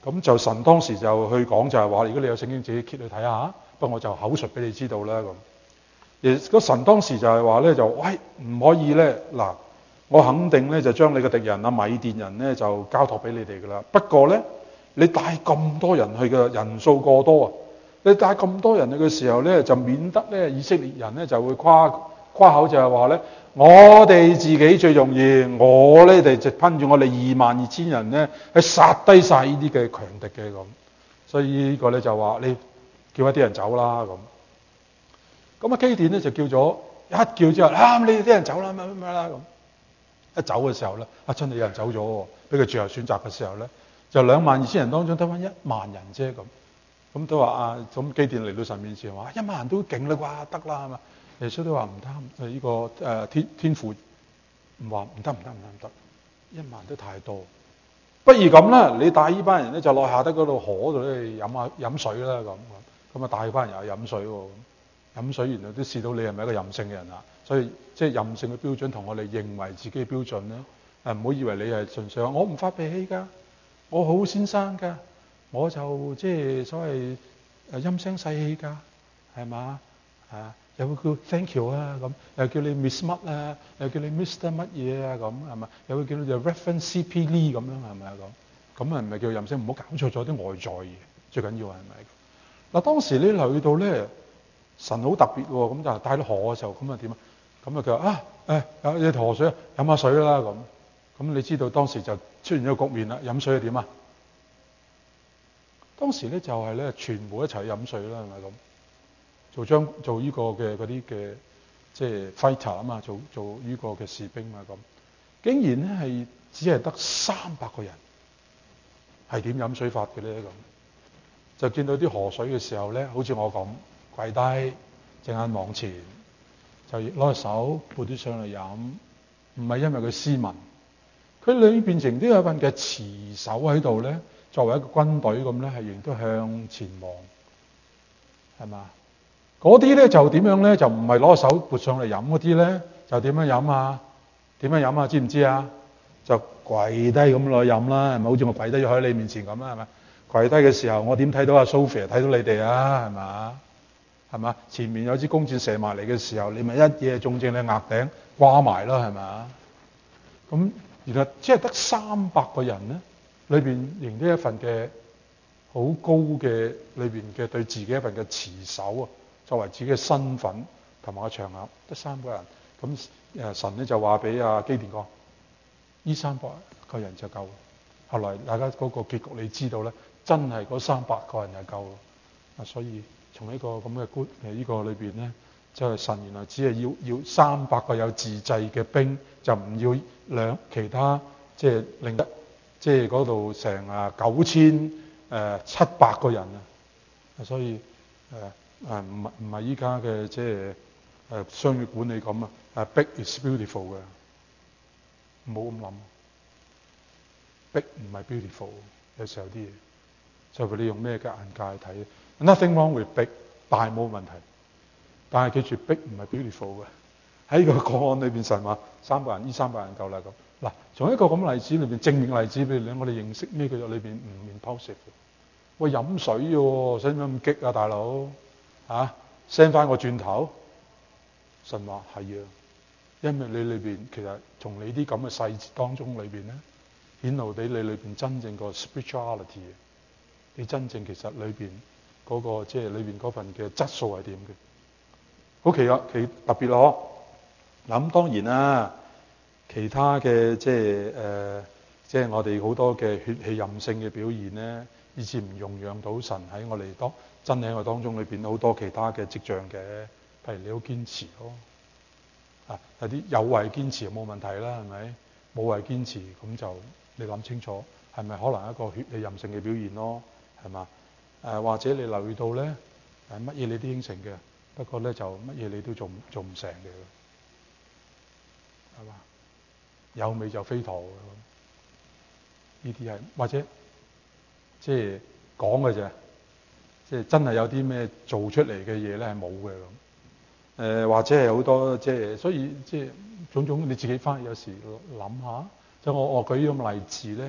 咁就神當時就去講就係話，如果你有聖經自己揭去睇下，不過我就口述俾你知道啦咁。而神當時就係話咧，就喂唔可以咧嗱，我肯定咧就將你嘅敵人啊米甸人咧就交託俾你哋噶啦。不過咧，你帶咁多人去嘅人數過多啊，你帶咁多人去嘅時候咧，就免得咧以色列人咧就會誇口就係話咧，我哋自己最容易，我咧哋就噴住我哋22,000人咧，去殺低晒呢啲嘅強敵嘅咁。所以呢個咧就話你叫一啲人走啦咁。咁啊基甸咧就叫咗一叫之後，你哋啲人走啦乜啦咁。一走嘅時候咧，真係有人走咗喎。俾佢最後選擇嘅時候咧，就22,000人當中得翻1萬人啫咁。咁都話咁基甸嚟到神面前話1萬人都勁啦啩，得啦係嘛？耶穌都話唔得，呢個天父唔話唔得，1萬都太多。不如咁啦，你帶呢班人咧就落下得嗰度河度咧飲水啦咁。咁啊帶班人去飲水喎。飲水原來都試到你係咪一個任性嘅人啊？所以即係任性嘅標準同我哋認為自己嘅標準咧，唔好以為你係純粹話我唔發脾氣㗎，我好先生㗎，我就即係所謂陰聲細氣㗎，係嘛？又會叫 thank you 啊咁，又叫你 miss 乜啊，又叫你 Mr 乜嘢啊咁係嘛？又會叫你 reference CP Lee 咁樣係咪啊咁？咁啊唔係叫任性，唔好搞錯咗啲外在嘢，最緊要係咪？嗱當時你嚟到咧。神好特別喎，咁就帶到河嘅時候，咁啊點啊？咁啊佢話有條河水飲下水啦咁。咁你知道當時就出現咗個局面啦，飲水係點啊？當時咧就係咧全部一齊飲水啦，係咪咁？做呢個嘅嗰啲嘅即係 fighter 啊嘛，做呢個嘅士兵啊咁。竟然咧係只係得300個人，係點飲水法嘅咧咁？就見到啲河水嘅時候咧，好似我咁。跪低，隻眼望前，就攞隻手撥啲上嚟飲。唔係因為佢斯文，佢裏邊成都有份嘅持守喺度咧，作為一個軍隊咁咧，係仍都向前望，係嘛？嗰啲咧就點樣咧？就唔係攞手撥上嚟飲嗰啲咧，就點樣飲啊？點樣飲啊？知唔知啊？就跪低咁落去飲啦，係咪？好似我跪低咗喺你面前咁啦，係咪？跪低嘅時候，我點睇到阿 Sophia 睇到你哋啊？係嘛？係嘛？前面有支弓箭射埋嚟嘅時候，你咪一嘢中正你額頂掛埋咯，係嘛？咁原來只係得300個人咧，裏邊仍都一份嘅好高嘅裏邊嘅對自己一份嘅持守啊，作為自己嘅身份同埋個場合，得3個人。咁神咧就話俾阿基甸講，呢300個人就夠。後來大家嗰個結局你知道咧，真係嗰300個人就夠啊，所以。從呢個咁嘅呢個裏邊咧，就係神原來只係要300個有自制嘅兵，就唔要其他即係另一即係嗰度成9,700個人啊，所以唔係依家嘅即係商業管理咁啊，big is beautiful 嘅，唔好咁諗，big 唔係 beautiful， 有時候啲嘢，就係你用咩嘅眼界睇。Nothing wrong with big， 大冇問題。但係記住，big 唔係 beautiful 嘅。喺個個案裏邊，神話300人，呢300人夠啦咁。嗱，從一個咁嘅例子裏邊，正面例子譬如我哋認識呢個裏邊唔 impulsive。喂，飲水喎，使唔使咁激啊，大佬？send 翻個轉頭。神話係啊，因為你裏邊其實從你啲咁嘅細節當中裏邊咧，顯露俾你裏邊真正個 spirituality。你真正其實裏邊。嗰個即係裏邊嗰份嘅質素係點嘅？好奇特別咯！嗱咁當然啦，其他嘅即係我哋好多嘅血氣任性嘅表現咧，以至唔容讓到神喺我哋真喺我當中裏邊好多其他嘅跡象嘅，譬如你好堅持咯，有啲有為堅持冇問題啦，係咪？冇為堅持咁就你諗清楚，係咪可能一個血氣任性嘅表現咯？係嘛？或者你留意到咧，乜嘢你都應承嘅，不過咧就乜嘢你都做唔成嘅，係嘛？有尾就飛陀嘅，呢啲係或者即係講嘅啫，即係真係有啲咩做出嚟嘅嘢咧係冇嘅咁。或者係好多即係，所以即係種種你自己翻去有時諗下，就我舉呢個例子咧，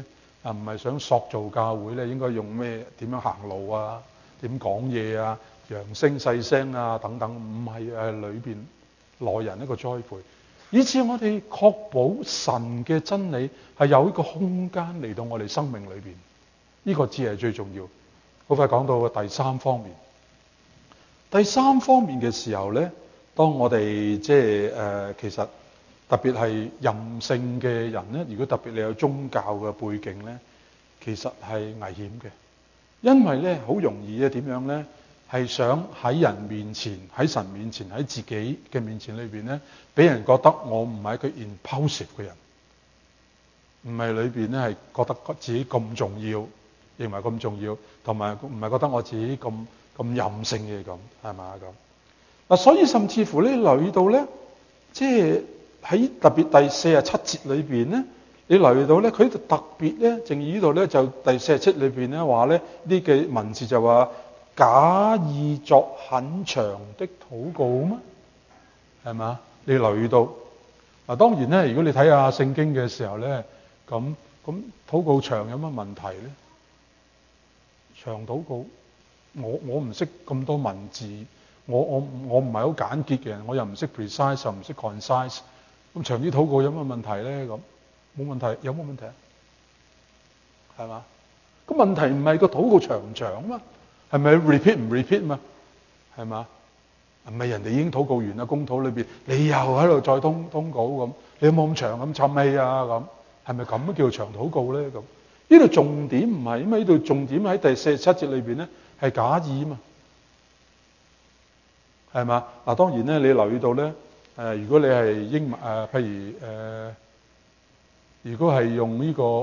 唔係想塑造教會咧應該用咩點樣行路啊，點講嘢啊，揚聲細聲啊等等，唔係裏邊內人一個栽培，以至我哋確保神嘅真理係有一個空間嚟到我哋生命裏邊，呢個只係最重要。好快講到第三方面。第三方面嘅時候咧，當我哋其實特別係任性嘅人咧，如果特別你有宗教嘅背景咧，其實係危險嘅，因為咧好容易點樣咧，係想喺人面前、喺神面前、喺自己嘅面前裏邊咧，俾人覺得我唔係一個 impulsive 嘅人，唔係裏邊咧係覺得自己咁重要，認為咁重要，同埋唔係覺得我自己咁任性嘅咁，係嘛咁嗱，所以甚至乎呢留意到咧，即係喺特別第47節裏邊咧，你留意到咧，佢特別咧，正義呢度咧就第47裏邊咧話咧呢嘅文字就話假意作很長的禱告嗎？係嘛？你留意到嗱，當然咧，如果你睇下聖經嘅時候咧，咁禱告長有乜問題咧？長禱告，我唔識咁多文字，我唔係好簡潔嘅人，我又唔識 precise 又唔識 concise， 咁長啲禱告有乜問題咧？咁冇問題，有冇問題啊？係嘛？咁問題唔係個禱告長唔長嘛？係咪 repeat 唔 repeat 嘛？係嘛？唔係人哋已經禱告完啦，公禱裏邊你又喺度再通稿咁，你有冇咁長咁沉氣啊？咁係咪咁叫做長禱告咧？咁呢度重點唔係，因為呢度重點喺第47節裏邊咧係假意啊嘛，係嘛？嗱，當然咧，你留意到咧，如果你係英文譬如如果係用呢個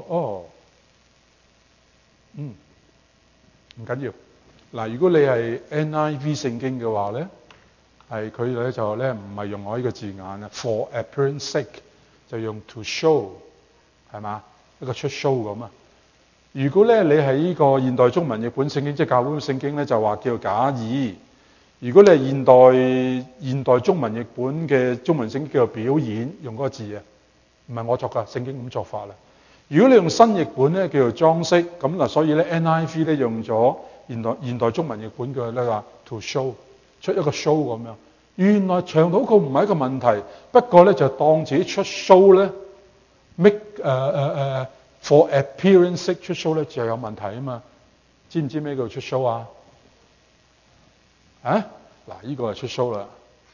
唔緊要。嗱，如果你係 NIV 聖經嘅話咧，係佢咧就咧唔係用我呢個字眼啊 ，for appearance sake 就用 to show， 係嘛？一個出 show 咁啊。如果咧你係呢個現代中文譯本聖經，即係教會聖經咧，就話叫假意。如果你係現代中文譯本嘅中文聖經叫做表演，用嗰個字啊，唔係我作㗎，聖經咁作法啦。如果你用新譯本咧，叫做裝飾，咁嗱，所以咧 NIV 咧用咗現代中文譯本嘅咧話 to show， 出一個 show 咁樣。原來長禱告唔係一個問題，不過咧就當自己出 show 咧 make for appearance 出 show 咧就有問題啊嘛。知唔知咩叫出 show 啊？嗱，呢個係出 show 啦。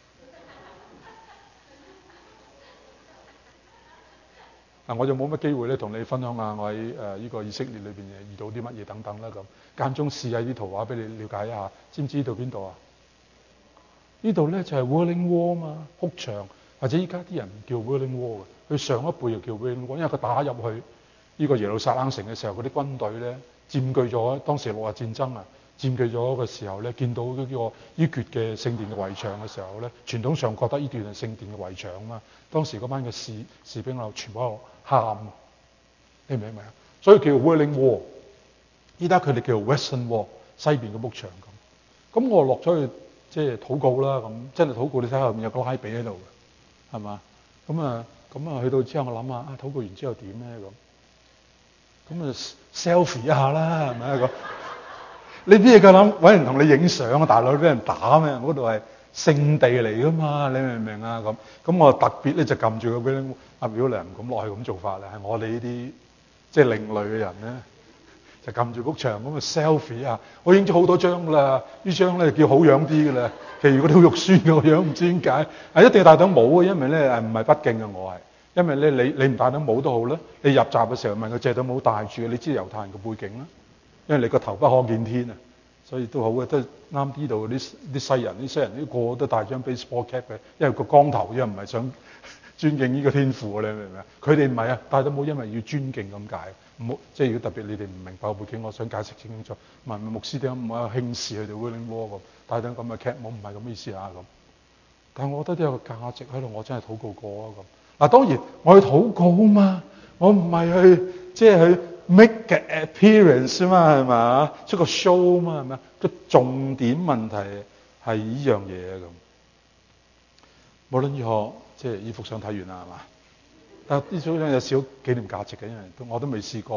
我就冇乜機會咧同你分享下我喺呢個以色列裏邊遇到啲乜嘢等等啦咁，間中試下啲圖畫俾你了解一下。知唔知呢度邊度啊？呢度咧就係 Wailing Wall 嘛，哭牆，或者依家啲人唔叫 Wailing Wall 嘅，佢上一輩又叫 Wailing Wall，因為佢打入去呢個耶路撒冷城嘅時候，嗰啲軍隊咧佔據咗當時六日戰爭啊，佔據咗嘅時候咧，見到呢個呢橛嘅聖殿嘅圍牆嘅時候咧，傳統上覺得呢段係聖殿嘅圍牆啊嘛，當時嗰班嘅士兵啊全部喺度喊，你明唔明啊？所以叫 Wailing Wall， 依家佢哋叫 Western Wall， 西邊嘅屋牆咁。咁我落咗去即係禱告啦，咁真係禱告，你睇下後面有個拉比喺度嘅，係嘛？咁啊去到之後我諗下禱告完之後點咧咁啊 selfie 一下啦，係咪啊？你邊嘢夠諗揾人同你影相啊？大佬俾人打咩？嗰度係聖地嚟噶嘛？你明唔明啊？咁我特別咧就撳住個 Wailing Wall，表你唔敢落去咁做法咧，係我哋呢啲即係另類嘅人咧，就撳住幅牆咁啊 selfie 啊！我影咗好多張啦，呢張咧叫好樣啲噶啦，其餘嗰啲好肉酸嘅樣唔知點解，一定要戴頂帽嘅，因為咧唔係不敬嘅我係，因為咧你唔戴頂帽都好咧，你入閘嘅時候問佢借頂帽戴住，你知猶太人嘅背景啦。因為你個頭不可見天啊，所以都好嘅，都啱呢度啲西人，啲西人呢個個都戴張 baseball cap 嘅，因為個光頭，因為唔係想尊敬呢個天父，你明唔明啊？佢哋唔係啊，戴咗帽因為要尊敬咁解，唔好即係如果特別你哋唔明白背景，我想解釋清楚。問牧師點解唔好輕視佢哋 Wailing Wall 咁戴頂咁嘅 cap 帽，唔係咁意思啊咁。但係我覺得都有個價值喺度，我真係禱告過啊咁。嗱當然我去禱告啊嘛，我唔係去即係去。make 嘅 appearance 啊嘛，係嘛？出個 show 啊嘛，係咪？個重點問題係呢樣嘢咁。無論如何，即係呢幅相睇完啦，係嘛？但呢張有少紀念價值嘅，因為我都未試過，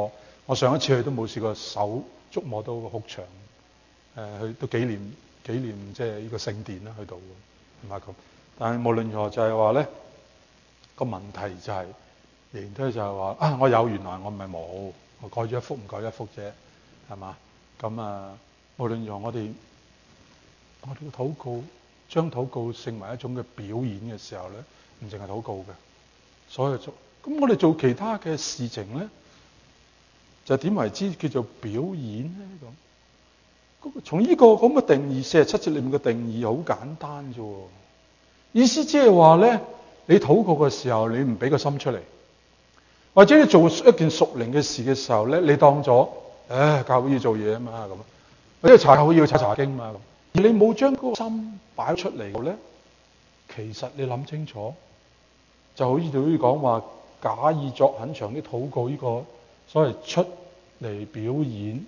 我上一次去都冇試過手觸摸到個哭牆，去都紀念即係呢個聖殿啦，去到唔係咁。但係無論如何就係話咧，個問題就係仍然都係就係話啊，我有原來我唔係冇，我改咗一幅唔改一幅啫，係嘛？咁啊，無論如何我哋嘅禱告，將禱告成為一種嘅表演嘅時候咧，唔淨係禱告嘅，所有做咁我哋做其他嘅事情咧，就點為之叫做表演咧？咁從呢個咁嘅定義，47節裏面嘅定義好簡單啫，意思即係話咧，你禱告嘅時候，你唔俾個心出嚟，或者你做一件屬靈嘅事嘅時候咧，你當咗教會要做嘢啊嘛咁，或者查會要查經嘛咁，而你冇將嗰個心擺出嚟咧，其實你諗清楚，就好似對於講話假意作很長啲禱告呢個所謂出嚟表演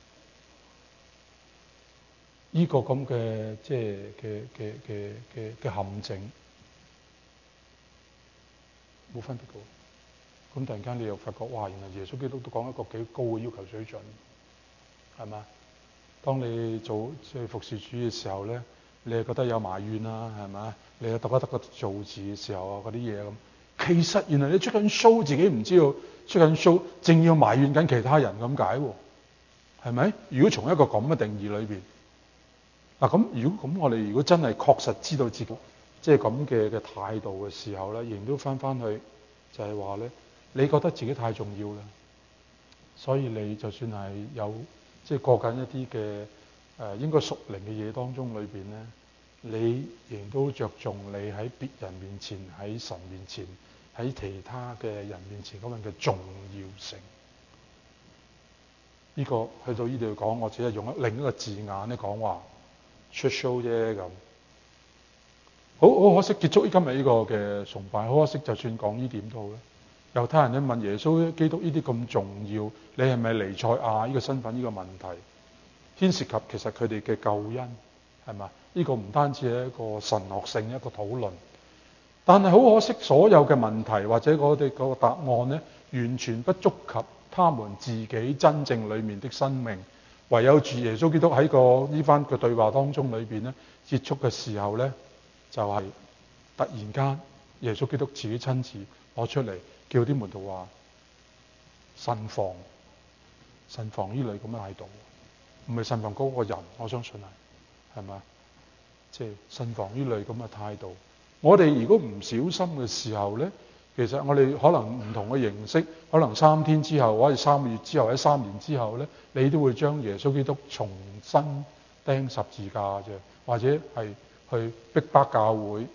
呢個咁嘅即係嘅陷阱，冇分別嘅。咁突然間你又發覺，哇！原來耶穌基督都講一個幾高嘅要求水準，係嘛？當你做即係服侍主嘅時候咧，你係覺得有埋怨啦，係嘛？你係得個造字嘅時候啊，嗰啲嘢咁。其實原來你出緊 show 自己唔知道，出緊 show 正要埋怨緊其他人咁解喎，係咪？如果從一個咁嘅定義裏邊，嗱咁如果咁我哋如果真係確實知道自己即係咁嘅態度嘅時候咧，仍然都翻去就係話咧，你覺得自己太重要啦，所以你就算係有即係過緊一啲嘅應該屬靈嘅嘢當中裏邊咧，你仍都着重你喺別人面前、喺神面前、喺其他嘅人面前嗰樣嘅重要性。呢個去到呢度講，我只係用另一個字眼咧講話出 show 啫咁。好可惜，結束今日呢個嘅崇拜，好可惜，就算講呢點都好咧。猶太人咧問耶穌基督呢啲咁重要，你係咪彌賽亞呢個身份呢個問題，牽涉及其實佢哋嘅救恩係嘛？呢個唔單止係一個神學性一個討論，但係好可惜，所有嘅問題或者我哋嗰個答案咧，完全不觸及他們自己真正裏面的生命。唯有主耶穌基督喺呢番嘅對話當中裏邊咧，結束嘅時候咧，就係突然間耶穌基督自己親自攞出嚟，叫啲門徒話慎防呢類咁嘅態度，唔係慎防嗰個人，我相信係咪？即係慎防呢類咁嘅態度。我哋如果唔小心嘅時候咧，其實我哋可能唔同嘅形式，可能3天之後，或者3個月之後，或者3年之後咧，你都會將耶穌基督重新釘十字架啫，或者係去逼迫教會，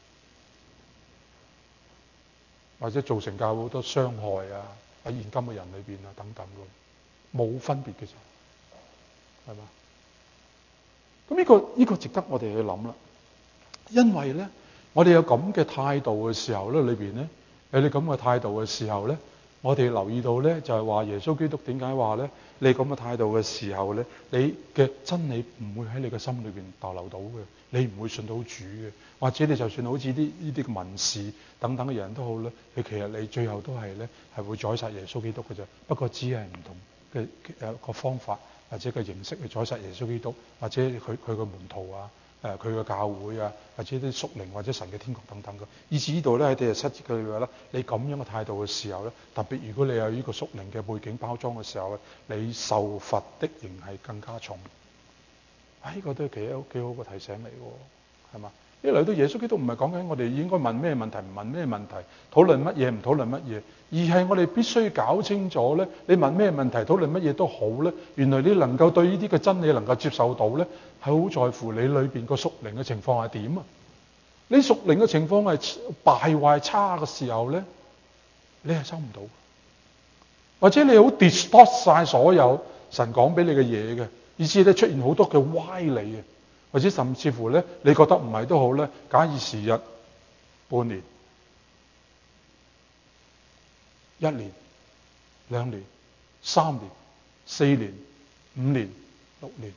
或者造成教會好多傷害啊，喺現今嘅人裏邊啊等等嘅，冇分別嘅啫，係嘛？咁呢個值得我哋去諗啦，因為咧，我哋有咁嘅態度嘅時候咧，裏邊咧有你咁嘅態度嘅時候咧，我哋留意到咧就係話耶穌基督點解話咧，你咁嘅態度嘅時候咧，你嘅真理唔會喺你嘅心裏邊逗留到嘅，你唔會信到主嘅，或者你就算好似呢啲嘅文士等等嘅人都好咧，其實你最後都係咧係會宰殺耶穌基督嘅啫，不過只係唔同嘅個方法或者個形式去宰殺耶穌基督，或者佢個門徒啊。佢嘅教會啊，或者啲屬靈或者神嘅天國等等嘅，以至呢度咧喺第7節佢哋話咧，你咁樣嘅態度嘅時候咧，特別如果你有呢個屬靈嘅背景包裝嘅時候咧，你受罰的仍係更加重。呢個都係幾好嘅提醒嚟喎，係嘛？一嚟到耶穌基督唔係講緊我哋應該問咩問題唔問咩問題，討論乜嘢唔討論乜嘢，而係我哋必須搞清楚咧，你問咩問題討論乜嘢都好咧，原來你能夠對呢啲嘅真理能夠接受到咧，係好在乎你裏邊個屬靈嘅情況係點啊？你屬靈嘅情況係敗壞差嘅時候咧，你係收唔到，或者你好 distort 晒所有神講俾你嘅嘢嘅，以至咧出現好多嘅歪理嘅。或者甚至乎咧，你覺得唔係都好咧，假以時日，半年、1年、2年、3年、4年、5年、6年，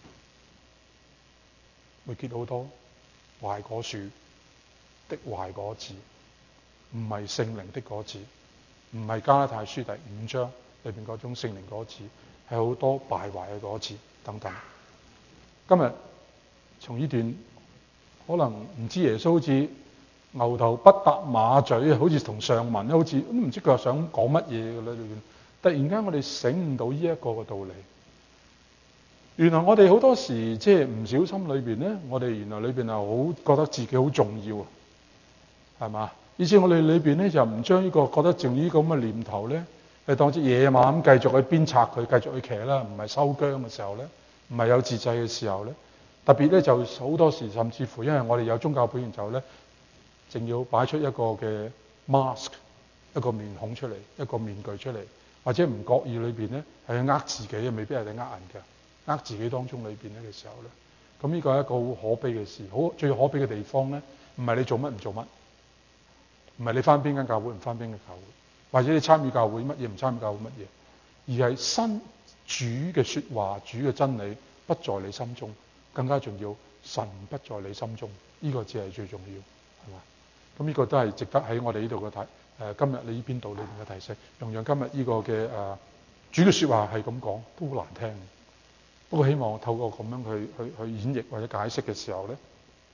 會結好多壞果樹的壞果子，唔係聖靈的果子，唔係加拉太書第5章裏邊嗰種聖靈果子，係好多敗壞嘅果子等等。今日從呢段可能唔知耶穌好似牛頭不搭馬嘴，好似同上文好似都唔知佢想講乜嘢嘅啦。突然間我哋醒唔到呢一個嘅道理。原來我哋好多時即係唔小心裏邊咧，我哋原來裏邊係好覺得自己好重要，係嘛？以至我哋裏邊咧就唔將呢個覺得淨呢個咁嘅念頭咧，係當隻野馬咁繼續去鞭策佢，繼續去騎啦，唔係收韁嘅時候咧，唔係有自制嘅時候咧，特別咧就好多時甚至乎因為我哋有宗教表現就咧，淨要擺出一個嘅 mask， 一個面孔出嚟，一個面具出嚟，或者唔覺意裏邊咧係去呃自己，未必係你呃人嘅。呃自己當中裏邊咧嘅時候咧，咁呢個係一個好可悲嘅事。最可悲嘅地方咧，唔係你做乜唔做乜，唔係你返邊間教會唔返邊間教會，或者你參與教會乜嘢唔參與教會乜嘢，而係新主嘅說話、主嘅真理不在你心中，更加重要，神不在你心中，呢個只係最重要，係嘛？咁呢個都係值得喺我哋呢度嘅今日你呢邊度裏邊嘅提醒。用今日呢個嘅主嘅說話係咁講，都好難聽。不過希望透過咁樣去演繹或者解釋嘅時候咧，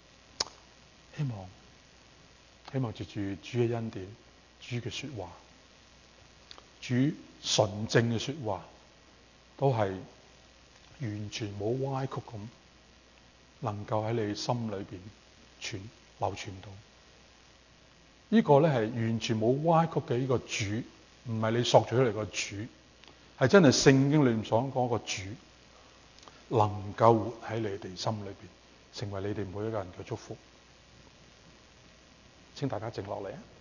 希望藉住主嘅恩典、主嘅說話、主純正嘅說話，都係完全冇歪曲咁，能夠喺你心裏邊流傳到。呢個咧係完全冇歪曲嘅呢個主，唔係你塑造出嚟個主，係真係聖經裏面所講個主。能夠活喺你哋心裏邊，成為你哋每一個人嘅祝福。請大家靜落嚟啊！